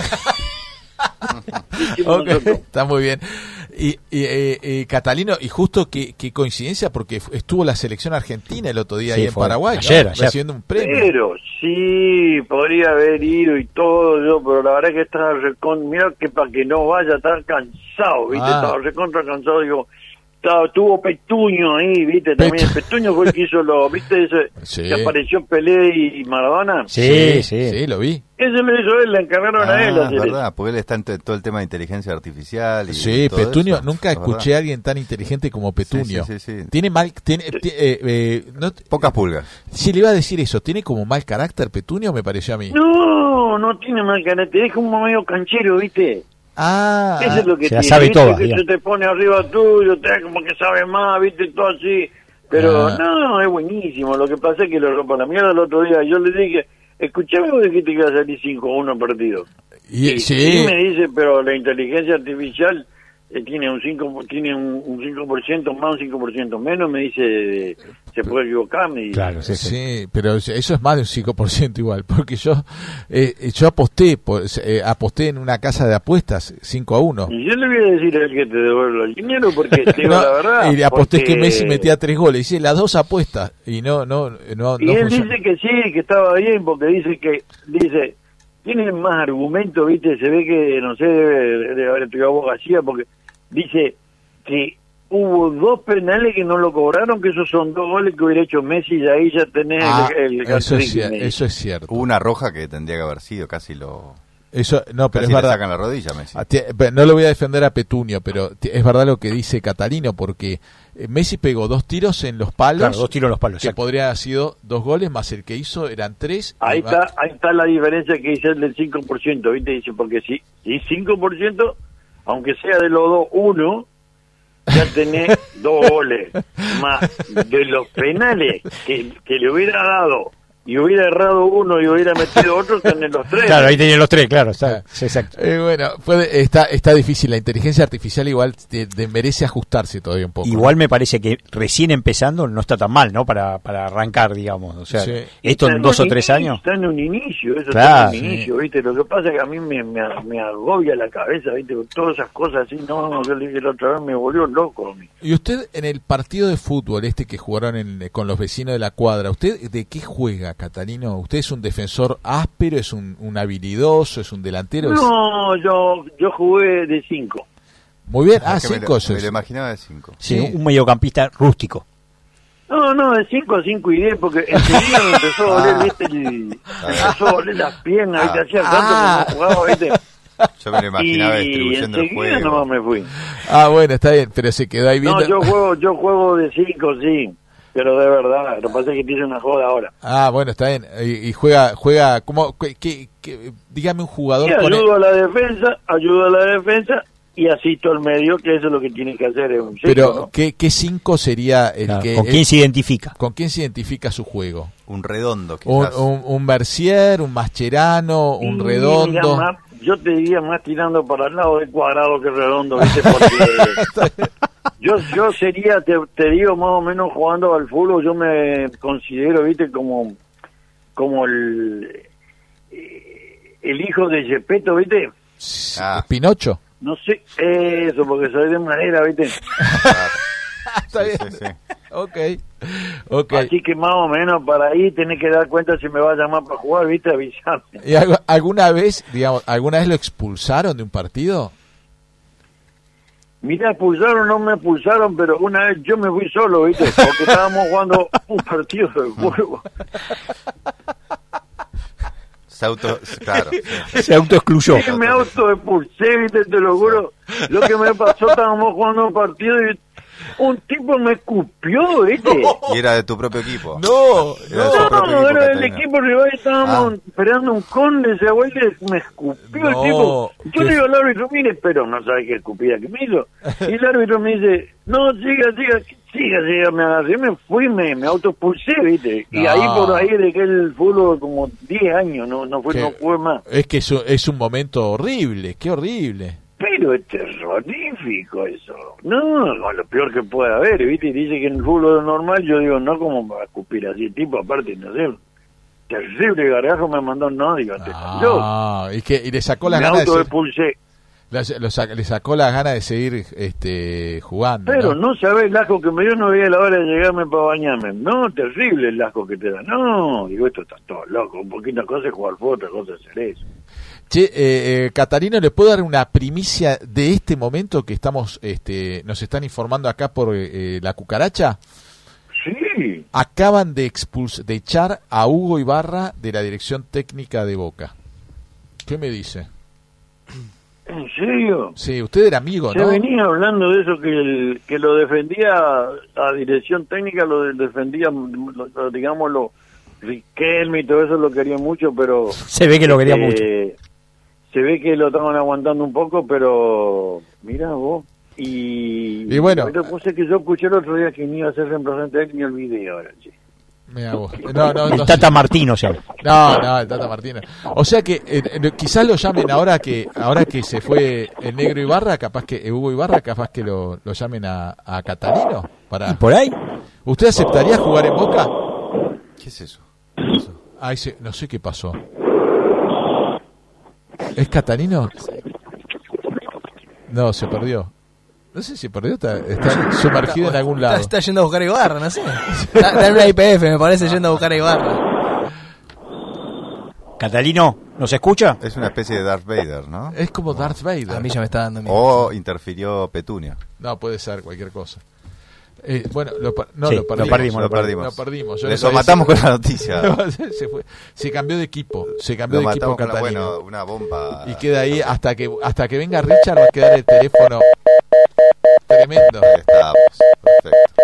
Dijimos Ok, nosotros. está muy bien. Y, y, eh, eh, Catalino, y justo qué, qué coincidencia, porque fu- estuvo la selección argentina el otro día Sí, ahí en fue Paraguay, ¿no? ayer, ayer. Recibiendo un premio. Pero sí, podría haber ido y todo yo, pero la verdad que estaba recon... Mira que para que no vaya a estar cansado, ¿viste? Ah. Estaba recontra cansado, digo, Estaba, tuvo Petuño ahí, ¿viste? También Petu- Petuño fue el que hizo lo, ¿viste? Ese Sí. que apareció Pelé y Maradona. Sí, sí. Sí, lo vi. Ese lo hizo él, le encargaron a él Ah, hacer eso. verdad, porque él está en t- todo el tema de inteligencia artificial. Y Sí, todo Petunio, eso. nunca Es escuché verdad. a alguien tan inteligente como Petunio. Sí, sí, sí, sí. Tiene mal, tiene, ti- eh, eh, no, Pocas pulgas. sí, le iba a decir eso, tiene como mal carácter Petunio, me pareció a mí. No, no tiene mal carácter, es como medio canchero, ¿viste? Ah, Eso es lo que se la tiene, sabe ¿viste? toda, Que digamos. se te pone arriba tuyo, te da como que sabe más, ¿viste? Todo así. Pero Ah. no, es buenísimo. Lo que pasa es que lo rompo la mierda el otro día. Yo le dije, escuchame, vos dijiste que iba a salir cinco a uno partido. y, Y, sí, y me dice, pero la inteligencia artificial eh, tiene un cinco tiene un, un cinco por ciento más, un cinco por ciento menos. Me dice, eh, se puede equivocar. Me dice. Claro, sí, sí. sí, pero eso es más de un cinco por ciento igual, porque yo eh, yo aposté por- eh, aposté en una casa de apuestas cinco a uno. Y yo le voy a decir a él que te devuelva el dinero porque te digo No, la verdad. y aposté porque- que Messi metía tres goles, hice las dos apuestas y no no no, Y no él funcionó. dice que sí, que estaba bien, porque dice que, dice, tiene más argumentos, ¿viste? Se ve que, no sé, debe, debe haber estudiado abogacía, porque dice que hubo dos penales que no lo cobraron, que esos son dos goles que hubiera hecho Messi, y ahí ya tenés Ah, el, el eso, es, hat-trick, cier- me dice. eso es cierto. Hubo una roja que tendría que haber sido, casi lo... Eso no, pero Casi es le verdad. sacan la rodilla, Messi. Ah, tie- pe- No lo voy a defender a Petunio, pero ti- es verdad lo que dice Catalino, porque eh, Messi pegó dos tiros en los palos, Claro, dos tiros en los palos, que exacto. podría haber sido dos goles, más el que hizo eran tres. Ahí y va- está, ahí está la diferencia que dice el del cinco por ciento, ¿viste? Dice, porque si, si cinco por ciento, aunque sea de los dos, uno, ya tenés dos goles. Más de los penales que, que le hubiera dado, y hubiera errado uno y hubiera metido otro, tenés los tres. Claro, ahí tenían los tres, claro, está, sí, exacto. Eh, bueno, puede, está, está difícil. La inteligencia artificial igual te- te merece ajustarse todavía un poco. Igual me parece que recién empezando no está tan mal, ¿no? Para, para arrancar, digamos. O sea, Sí. esto Está en dos un o tres inicio, años. Está en un inicio, eso Claro, está en un sí. inicio, ¿viste? Lo que pasa es que a mí me, me, me agobia la cabeza, ¿viste? Todas esas cosas así, no, yo le dije la otra vez, me volvió loco a mí. Y usted en el partido de fútbol este que jugaron en- con los vecinos de la cuadra, ¿usted de qué juega, Catalino? ¿Usted es un defensor áspero, es un, un habilidoso, es un delantero? Es- No, yo yo jugué de cinco. Muy bien, ah, Es que me, cinco. lo, eso me es- lo imaginaba de cinco. Sí, Sí. un mediocampista rústico. No, no, de cinco a cinco y diez, porque enseguida me empezó a doler, Ah. ¿viste? El, me empezó a doler las piernas, ¿viste? Ah. Hacía tanto Ah. que no jugaba, ¿viste? Yo me lo imaginaba Y distribuyendo el enseguida juego. nomás me fui. Ah, bueno, está bien, pero se quedó ahí viendo. No, yo juego, yo juego de cinco, sí, pero de verdad, lo que pasa es que te hice una joda ahora. Ah, bueno, está bien. Y, y juega, juega, ¿cómo? ¿Qué, qué- qué- dígame un jugador Sí, con el- ayudo a la defensa, ayudo a la defensa y asisto al medio, que eso es lo que tiene que hacer. Es un cinco, Pero, ¿no? ¿qué, qué cinco sería el Claro, que... ¿con el- quién se identifica? ¿Con quién se identifica su juego? Un redondo, Un, quizás. un, un Mercier, un Mascherano, un Sí, Redondo. mira, más- yo te diría más tirando para el lado del cuadrado que redondo, ¿viste? Porque yo, yo sería, te, te digo, más o menos jugando al fútbol, yo me considero, ¿viste? Como, como el, eh, el hijo de Gepetto, ¿viste? Ah. Pinocho. No sé, eso, porque soy de madera, ¿viste? Está Sí, bien. sí, sí. Ok. Ok. Así que más o menos para ahí tenés que dar cuenta si me va a llamar para jugar, ¿viste? Avisarme. ¿Y algo- alguna vez, digamos, alguna vez lo expulsaron de un partido? Mira, expulsaron, no me expulsaron, pero una vez yo me fui solo, ¿viste? Porque estábamos jugando un partido de juego. Se auto... Claro. sí. Se autoexcluyó. Y me autoexpulsé, ¿viste? Te lo juro. Lo que me pasó, estábamos jugando un partido y un tipo me escupió, ¿viste? Y era de tu propio equipo. No, Era de su No, propio no, equipo, era del Catalina. equipo rival, estábamos Ah. esperando un conde, ese vuelta y me escupió No, el tipo. Yo qué- le digo al árbitro, mire, pero no sabe qué escupida que me hizo. Y el árbitro me dice, no, siga, siga, siga, siga, me agarré, me fui, me, me autoexpulsé, ¿viste? Y No. ahí por ahí dejé el fútbol como diez años, no, no, fue, Que- no jugué más. Es que eso es un momento horrible, qué horrible. Pero es terrorífico eso. No, no, lo peor que puede haber, ¿viste? Y dice que en el fútbol normal, yo digo, no como para escupir así, el tipo, aparte, no sé, terrible gargajo me mandó, no, digo, te yo Ah, y que y le sacó las me ganas de seguir, autoexpulsé. le, lo sac- le sacó las ganas de seguir este jugando. Pero ¿no? no sabés el asco que me dio, no veía la hora de llegarme para bañarme. No, terrible el asco que te da. No, digo, esto está todo loco. Un poquito cosa es jugar fútbol, otra cosa es hacer eso. Che, eh, eh, Catarino, ¿le puedo dar una primicia de este momento que estamos, este, nos están informando acá por eh, la cucaracha? Sí. Acaban de expuls de echar a Hugo Ibarra de la dirección técnica de Boca. ¿Qué me dice? ¿En serio? Sí, usted era amigo, Se ¿no? venía hablando de eso, que el, que lo defendía la dirección técnica, lo de- defendía, lo- lo- digámoslo, Riquelme y todo eso lo quería mucho, pero... Se ve que lo quería eh, mucho. Se ve que lo estaban aguantando un poco, pero... Mira vos. Y... Y bueno. Otra cosa que yo escuché el otro día que ni iba a ser reemplazante de él, ni olvidé ahora, che. Mirá vos. No, no, El no, Tata Martino, se habla. no, no, el Tata Martínez. O sea que eh, eh, quizás lo llamen ahora que ahora que se fue el negro Ibarra, capaz que eh, Hugo Ibarra, capaz que lo, lo llamen a, a Catalino. ¿Y Para... por ahí? ¿Usted aceptaría jugar en Boca? ¿Qué es eso? Ay, se- no sé qué pasó. ¿Es Catalino? No, se perdió. No sé si se perdió, está, está sumergido en algún lado. Está, está yendo a buscar a Ibarra, no sé. Está, está en una I P F, me parece, yendo a buscar a Ibarra. Catalino, ¿nos escucha? Es una especie de Darth Vader, ¿no? Es como Darth Vader. A mí ya me está dando miedo. O interfirió Petunia. No, puede ser cualquier cosa. Eh, bueno, lo, per- no, Sí, lo lo perdimos. perdimos, lo perdimos. Lo perdimos. Yo Le- no sabía lo matamos si- con la noticia. se, fue. Se cambió de equipo. Se cambió Lo de equipo matamos con la, Catalino. bueno, una bomba. Y queda ahí hasta que hasta que venga Richard, va a quedar el teléfono tremendo. Ahí estamos. Perfecto.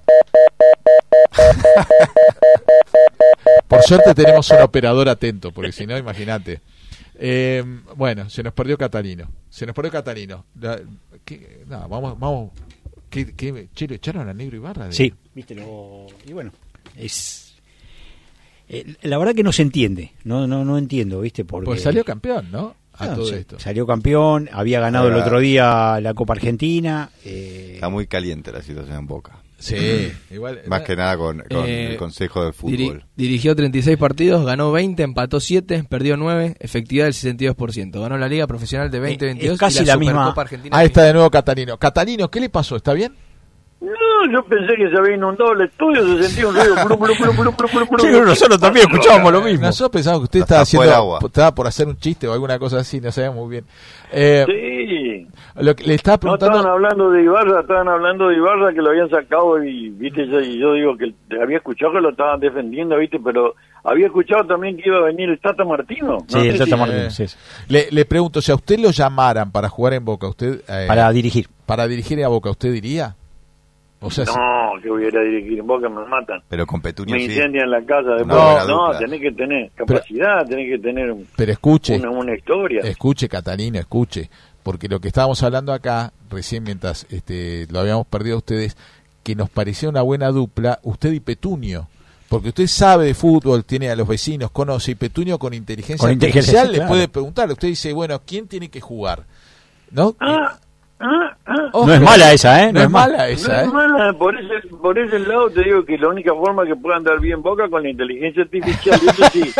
Por suerte tenemos un operador atento, porque si no, imagínate. Eh, bueno, se nos perdió Catalino. Se nos perdió Catalino. La- ¿qué? No, vamos, vamos. ¿Qué, qué, che, ¿lo echaron a Negro Ibarra? de- Sí, viste, lo... y bueno, es... eh, la verdad que no se entiende, no no no entiendo, viste, porque... Pues salió campeón, ¿no? A Ah, todo sí, esto. salió campeón, había ganado el Ahora- otro día la Copa Argentina. eh, Está muy caliente la situación en Boca. Sí, igual. Más que nada con, con Eh, el Consejo de Diri- Fútbol. dirigió treinta y seis partidos, ganó veinte, empató siete, perdió nueve, efectividad del sesenta y dos por ciento. Ganó la Liga Profesional de veinte veintidós es casi y la la, misma- Supercopa Argentina. Ahí está de nuevo Catalino. Catalino, ¿qué le pasó? ¿Está bien? No, yo pensé que se había inundado el estudio, se sentía un ruido. Blu, blu, blu, blu, blu, blu, blu. Sí, nosotros también escuchábamos lo mismo. Nosotros pensamos que usted Hasta estaba fue el haciendo, agua. estaba por hacer un chiste o alguna cosa así, no sabíamos muy bien. Eh, Sí. Lo que le estaba No preguntando. estaban hablando de Ibarra, estaban hablando de Ibarra que lo habían sacado y, viste, yo, y yo digo que había escuchado que lo estaban defendiendo, viste, pero había escuchado también que iba a venir el Tata Martino. No Sí, el sé Tata si- Martino, eh, sí, sí. le, le pregunto, si a usted lo llamaran para jugar en Boca, usted eh, Para dirigir. para dirigir a Boca, ¿usted diría? O sea, si- No, que voy a ir a dirigir en Boca, me matan. Pero con Petunia Me sí. incendian la casa de Una Boca. buena No, dupla. tenés que tener capacidad, tenés que tener un- pero escuche, una, una historia. escuche Catalino, escuche, porque lo que estábamos hablando acá, recién mientras este, lo habíamos perdido a ustedes, que nos parecía una buena dupla, usted y Petunio. Porque usted sabe de fútbol, tiene a los vecinos, conoce, y Petunio con inteligencia Con artificial inteligencia, le claro. puede preguntar. Usted dice, bueno, ¿quién tiene que jugar? ¿No? Ah, ah, ah. Ojo, No es mala esa, ¿eh? No, No es es mala. mala esa, No ¿eh? es mala, por ese, por ese lado te digo que la única forma que pueda andar bien Boca con la inteligencia artificial, y eso sí.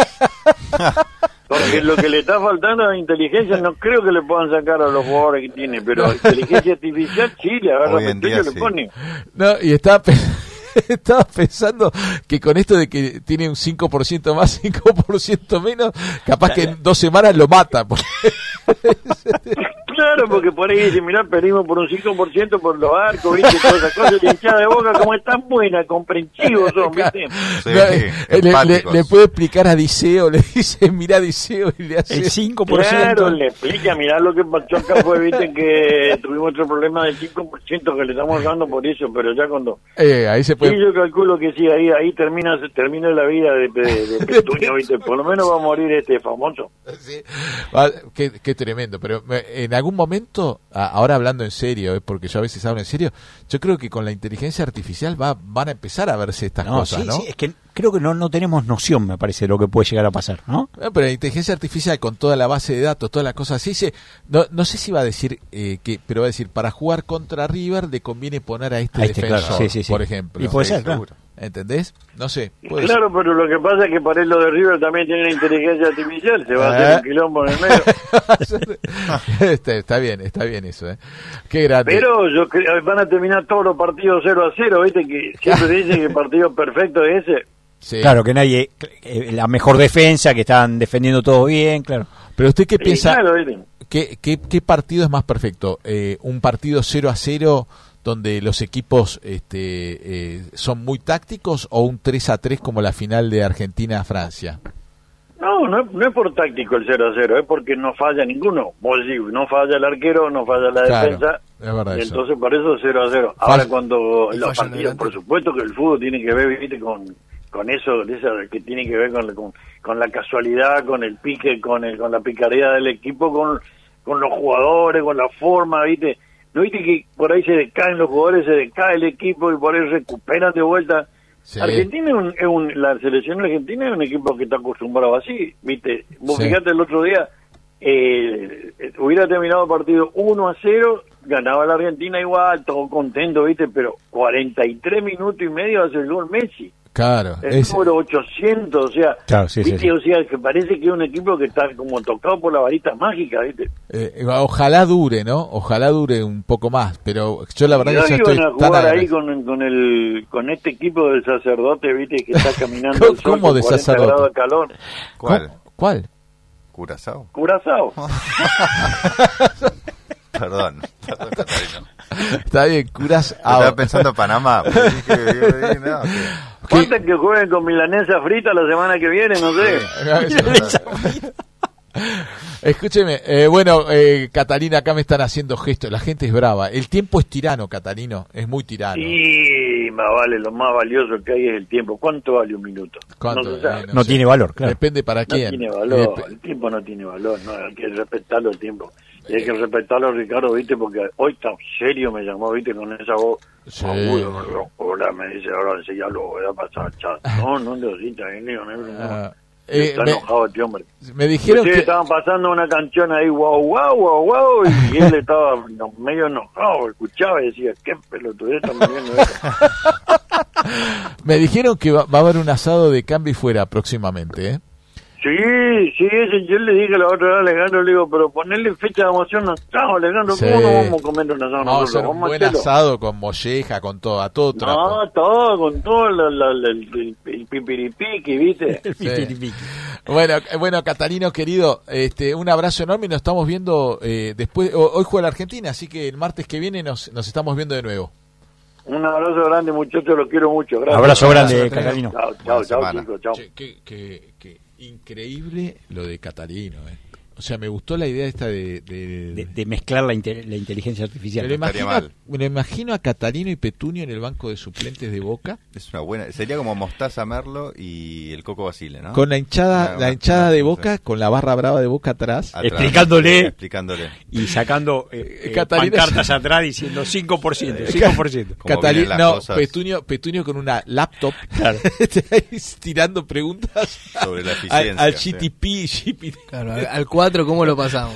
Porque lo que le está faltando a la inteligencia no creo que le puedan sacar a los jugadores que tiene, pero inteligencia artificial sí, le agarra Hoy en pecho y día le sí. pone. No, y estaba, pe- estaba pensando que con esto de que tiene un cinco por ciento más, cinco por ciento menos, capaz que en dos semanas lo mata. porque- Claro, porque por ahí dice, mirá, pedimos por un cinco por ciento por los arcos, viste, todas esas cosas, y la hinchada de Boca como es tan buena, comprensivos son, viste. Sí, No, eh, le, le- empáticos. le puede explicar a Diceo, le dice, mira Diceo, y le hace... El cinco por ciento. Claro, le explica, mirá lo que pasó acá fue, viste, que tuvimos otro problema del cinco por ciento que le estamos dando por eso, pero ya cuando... Eh, ahí se Sí, puede... yo calculo que sí, ahí ahí termina termina la vida de, de, de Petunia, viste, por lo menos va a morir este famoso. Sí. Va, qué, qué tremendo, pero me- en algún momento, a- ahora hablando en serio, eh, porque yo a veces hablo en serio, yo creo que con la inteligencia artificial va, van a empezar a verse estas No, cosas, sí, ¿no? sí, es que creo que no, no tenemos noción, me parece, de lo que puede llegar a pasar, ¿no? Eh, Pero la inteligencia artificial con toda la base de datos, todas las cosas así, se, no, no sé si va a decir eh, que, pero va a decir, para jugar contra River le conviene poner a este A este, defensor, claro, sí, sí, sí. por ejemplo. Y puede Sí, ser, claro. seguro. ¿Entendés? No sé. puede Claro, pero lo que pasa es que para él lo de River también tiene una inteligencia artificial, se va a Eh. hacer un quilombo en el medio. ser. está, está bien, está bien eso, ¿eh? Qué grande. Pero yo creo van a terminar todos los partidos cero a cero, viste, que siempre dicen que el partido perfecto es ese. Sí. Claro, que nadie, eh, la mejor defensa, que están defendiendo todo bien, claro. Pero usted qué Sí, piensa, claro, ¿viste? ¿qué, qué, qué partido es más perfecto? Eh, ¿Un partido cero a cero donde los equipos este, eh, son muy tácticos o un tres a tres como la final de Argentina-Francia? No, no, es- no es por táctico el cero a cero, es porque no falla ninguno. Vos decís, no falla el arquero, no falla la Claro, defensa, es verdad y eso. entonces por eso cero a cero. Falla- Ahora cuando Y los fallan partidos, delante. por supuesto que el fútbol tiene que ver, viste, con, con eso, esa que tiene que ver con, con, con la casualidad, con el pique, con el, con la picardía del equipo, con, con los jugadores, con la forma, viste. ¿No viste que por ahí se decaen los jugadores, se decae el equipo y por ahí recuperan de vuelta? Sí. Argentina es un, es un- la selección argentina es un equipo que está acostumbrado así, viste. Vos Sí. fijate el otro día, eh, eh, hubiera terminado el partido uno a cero, ganaba la Argentina igual, todo contento, viste, pero cuarenta y tres minutos y medio hace el gol Messi. Claro, El es, número ochocientos, o sea, Claro, sí, sí, viste, sí. o sea, que parece que es un equipo que está como tocado por la varita mágica, viste. eh, ojalá dure, ¿no? Ojalá dure un poco más, pero yo la verdad Y que hoy ya estoy iban a tan jugar ahí agradecido. con, con el con este equipo del sacerdote, viste, que está caminando ¿Cómo- al sol cómo con de cuarenta sacerdote? grados de calor. ¿Cuál? ¿Cómo? ¿Cuál? ¿Curazao? Curazao. Perdón. Perdón, Catarino. Está bien, curas. Yo estaba pensando en Panamá. Dije, dije, no, que- Falta que jueguen con milanesa frita la semana que viene, no sé. Escúcheme, eh, bueno, eh, Catalina, acá me están haciendo gestos, la gente es brava. El tiempo es tirano, Catalino, es muy tirano. Y más vale, lo más valioso que hay es el tiempo. ¿Cuánto vale un minuto? ¿Cuánto? No se sabe. Eh, No sé. tiene valor, claro. Depende para No quién. tiene valor, Dep- el tiempo no tiene valor, no, hay que respetarlo el tiempo. Y hay que respetarlo, Ricardo, viste, porque hoy tan serio me llamó, viste, con esa voz Sí. aguda, hola, me dice, ahora ya lo voy a pasar, chat. No, no, Diosita, no, no, no. Ah, eh, Está me, enojado este hombre. me dijeron Ustedes que... estaban pasando una canción ahí, guau, guau, guau, guau, y él estaba no, medio enojado, escuchaba y decía, qué pelotudez están viendo esto. Me dijeron que va, va a haber un asado de cambio y fuera próximamente, ¿eh? Sí, sí, ese, yo le dije la otra vez a Alejandro, le digo, pero ponerle fecha de emoción no estamos, Alejandro, ¿cómo Sí. no vamos a comer un asado Vamos a nosotros? hacer un Vamos a buen hacerlo. asado con molleja, con todo, a todo trapo. No, todo, con todo la, la, la- el, el, el pipiripiqui, ¿viste? Sí. Bueno, eh, bueno, Catalino querido, este, un abrazo enorme y nos estamos viendo eh, después. ho- Hoy juega la Argentina, así que el martes que viene nos, nos estamos viendo de nuevo. Un abrazo grande, muchachos, los quiero mucho. Gracias. Abrazo grande, Abrazo, Catalino. Chao, Buena chao, chao, semana. chicos, chao. Che, qué, qué- qué increíble lo de Catalino, eh. O sea, me gustó la idea esta de... de- De, de mezclar la, inte- la inteligencia me, artificial. lo estaría imagino, mal. me lo imagino a Catalino y Petunio en el banco de suplentes de Boca, Es una buena. Sería como Mostaza Merlo y el Coco Basile, ¿no? con la hinchada, Una- la una- hinchada una- de Boca, con la barra brava de Boca atrás. Atrás. Explicándole. Explicándole. Y sacando eh, eh, Catalina- pancartas atrás diciendo cinco por ciento, cinco por ciento. Cómo Catalino, vienen las no, cosas. Petunio, Petunio con una laptop, Claro. tirando preguntas Sobre la al, eficiencia, al sí. G T P, G P T. Claro, al- al cuatro, ¿cómo lo pasamos?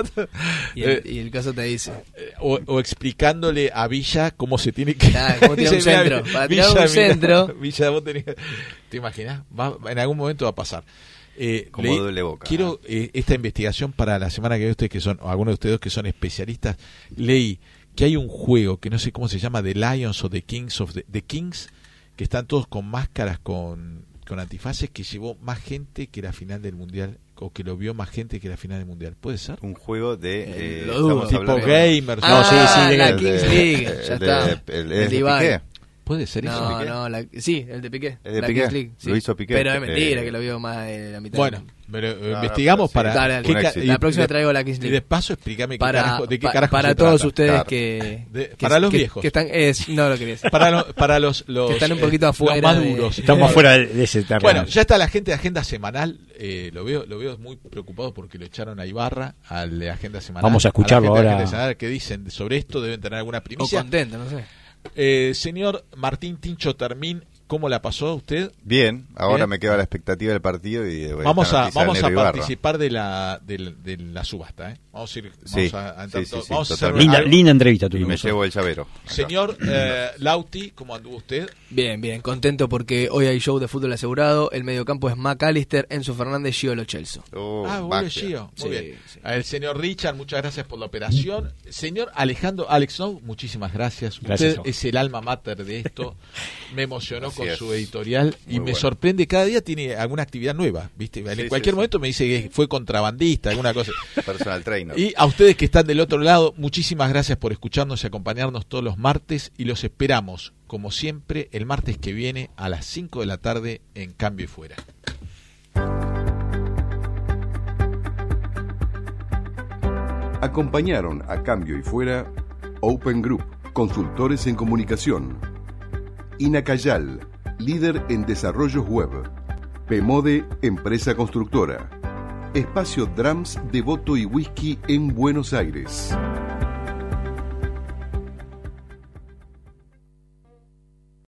Y Eh, el, y el caso te dice. o, o explicándole a Villa cómo se tiene que Claro, cómo tirar un Dice, mira, centro. Para tirar un mira, centro. Villa, vos tenés... ¿Te imaginas? Va- en algún momento va a pasar. Eh, Como leí- doble boca, quiero eh, esta investigación para la semana que viene, ustedes que son, o algunos de ustedes que son especialistas, leí que hay un juego que no sé cómo se llama, The Lions o The Kings of the, The Kings, que están todos con máscaras con, con antifaces, que llevó más gente que la final del mundial, o que lo vio más gente que la final del mundial. ¿Puede ser? Un juego de. Eh, lo dudo. estamos Tipo hablando- gamers. No, ah, sí, sí, de- la el Kings de- League. el Ya de- está. el- El es de Ibai. Piqué. ¿Puede ser eso? No, Piqué? no, la, sí, el de Piqué. ¿El de la Piqué? Kings League, sí. Lo hizo Piqué. Pero es mentira Eh, que lo vio más de la mitad. Bueno, pero eh, No, investigamos pero sí, para... dale, dale. ¿qué Un ca- éxito. y La próxima de- traigo la Kings Y League. de paso explícame qué Para, carajo- de qué pa- carajo para se todos trata. ustedes Claro. que, De- que- para los que- viejos. que están es, no lo quería decir. Para, lo- para los, los, Que están un eh, poquito afuera los más de- duros. Estamos Eh, fuera de, de ese terreno. Bueno, ya está la gente de Agenda Semanal. eh, lo veo lo veo muy preocupado porque lo echaron a Ibarra, al de Agenda Semanal. Vamos a escucharlo la gente de ahora. Agenda Semanal, ¿qué dicen sobre esto? Deben tener alguna O primicia. contento, no sé. Eh, señor Martín Tincho Termín, ¿cómo la pasó usted? Bien, ahora Bien. me queda la expectativa del partido y de Vamos esta a noticia vamos del a Negro Ibarra. participar de la, de, la- de la subasta. ¿eh? Vamos a ir, vamos Sí, a, a entrar sí, sí, todos. sí, Vamos a hacer totalmente. Linda, algo. linda entrevista Y me tuvimos. llevo el llavero. Señor eh, Lauti, ¿cómo anduvo usted? Bien, bien, contento porque hoy hay show de fútbol asegurado. El mediocampo es McAllister, Enzo Fernández, Gio Lo Celso. Oh, ah, vuelve magia. Gio. Muy Sí, bien. sí. El señor Richard, muchas gracias por la operación. Señor Alejandro Alex Nou, muchísimas gracias. Gracias Usted a vos. es el alma mater de esto. Me emocionó Así con es. su editorial y Muy me bueno. sorprende. Cada día tiene alguna actividad nueva, ¿viste? En Sí, cualquier sí, momento me dice que fue contrabandista, alguna cosa. Personal trainer. Y a ustedes que están del otro lado, muchísimas gracias por escucharnos y acompañarnos todos los martes y los esperamos, como siempre, el martes que viene a las cinco de la tarde en Cambio y Fuera. Acompañaron a Cambio y Fuera Open Group, consultores en comunicación. Inacayal, líder en desarrollos web. Pemode, empresa constructora. Espacio Drums, Devoto y Whisky en Buenos Aires.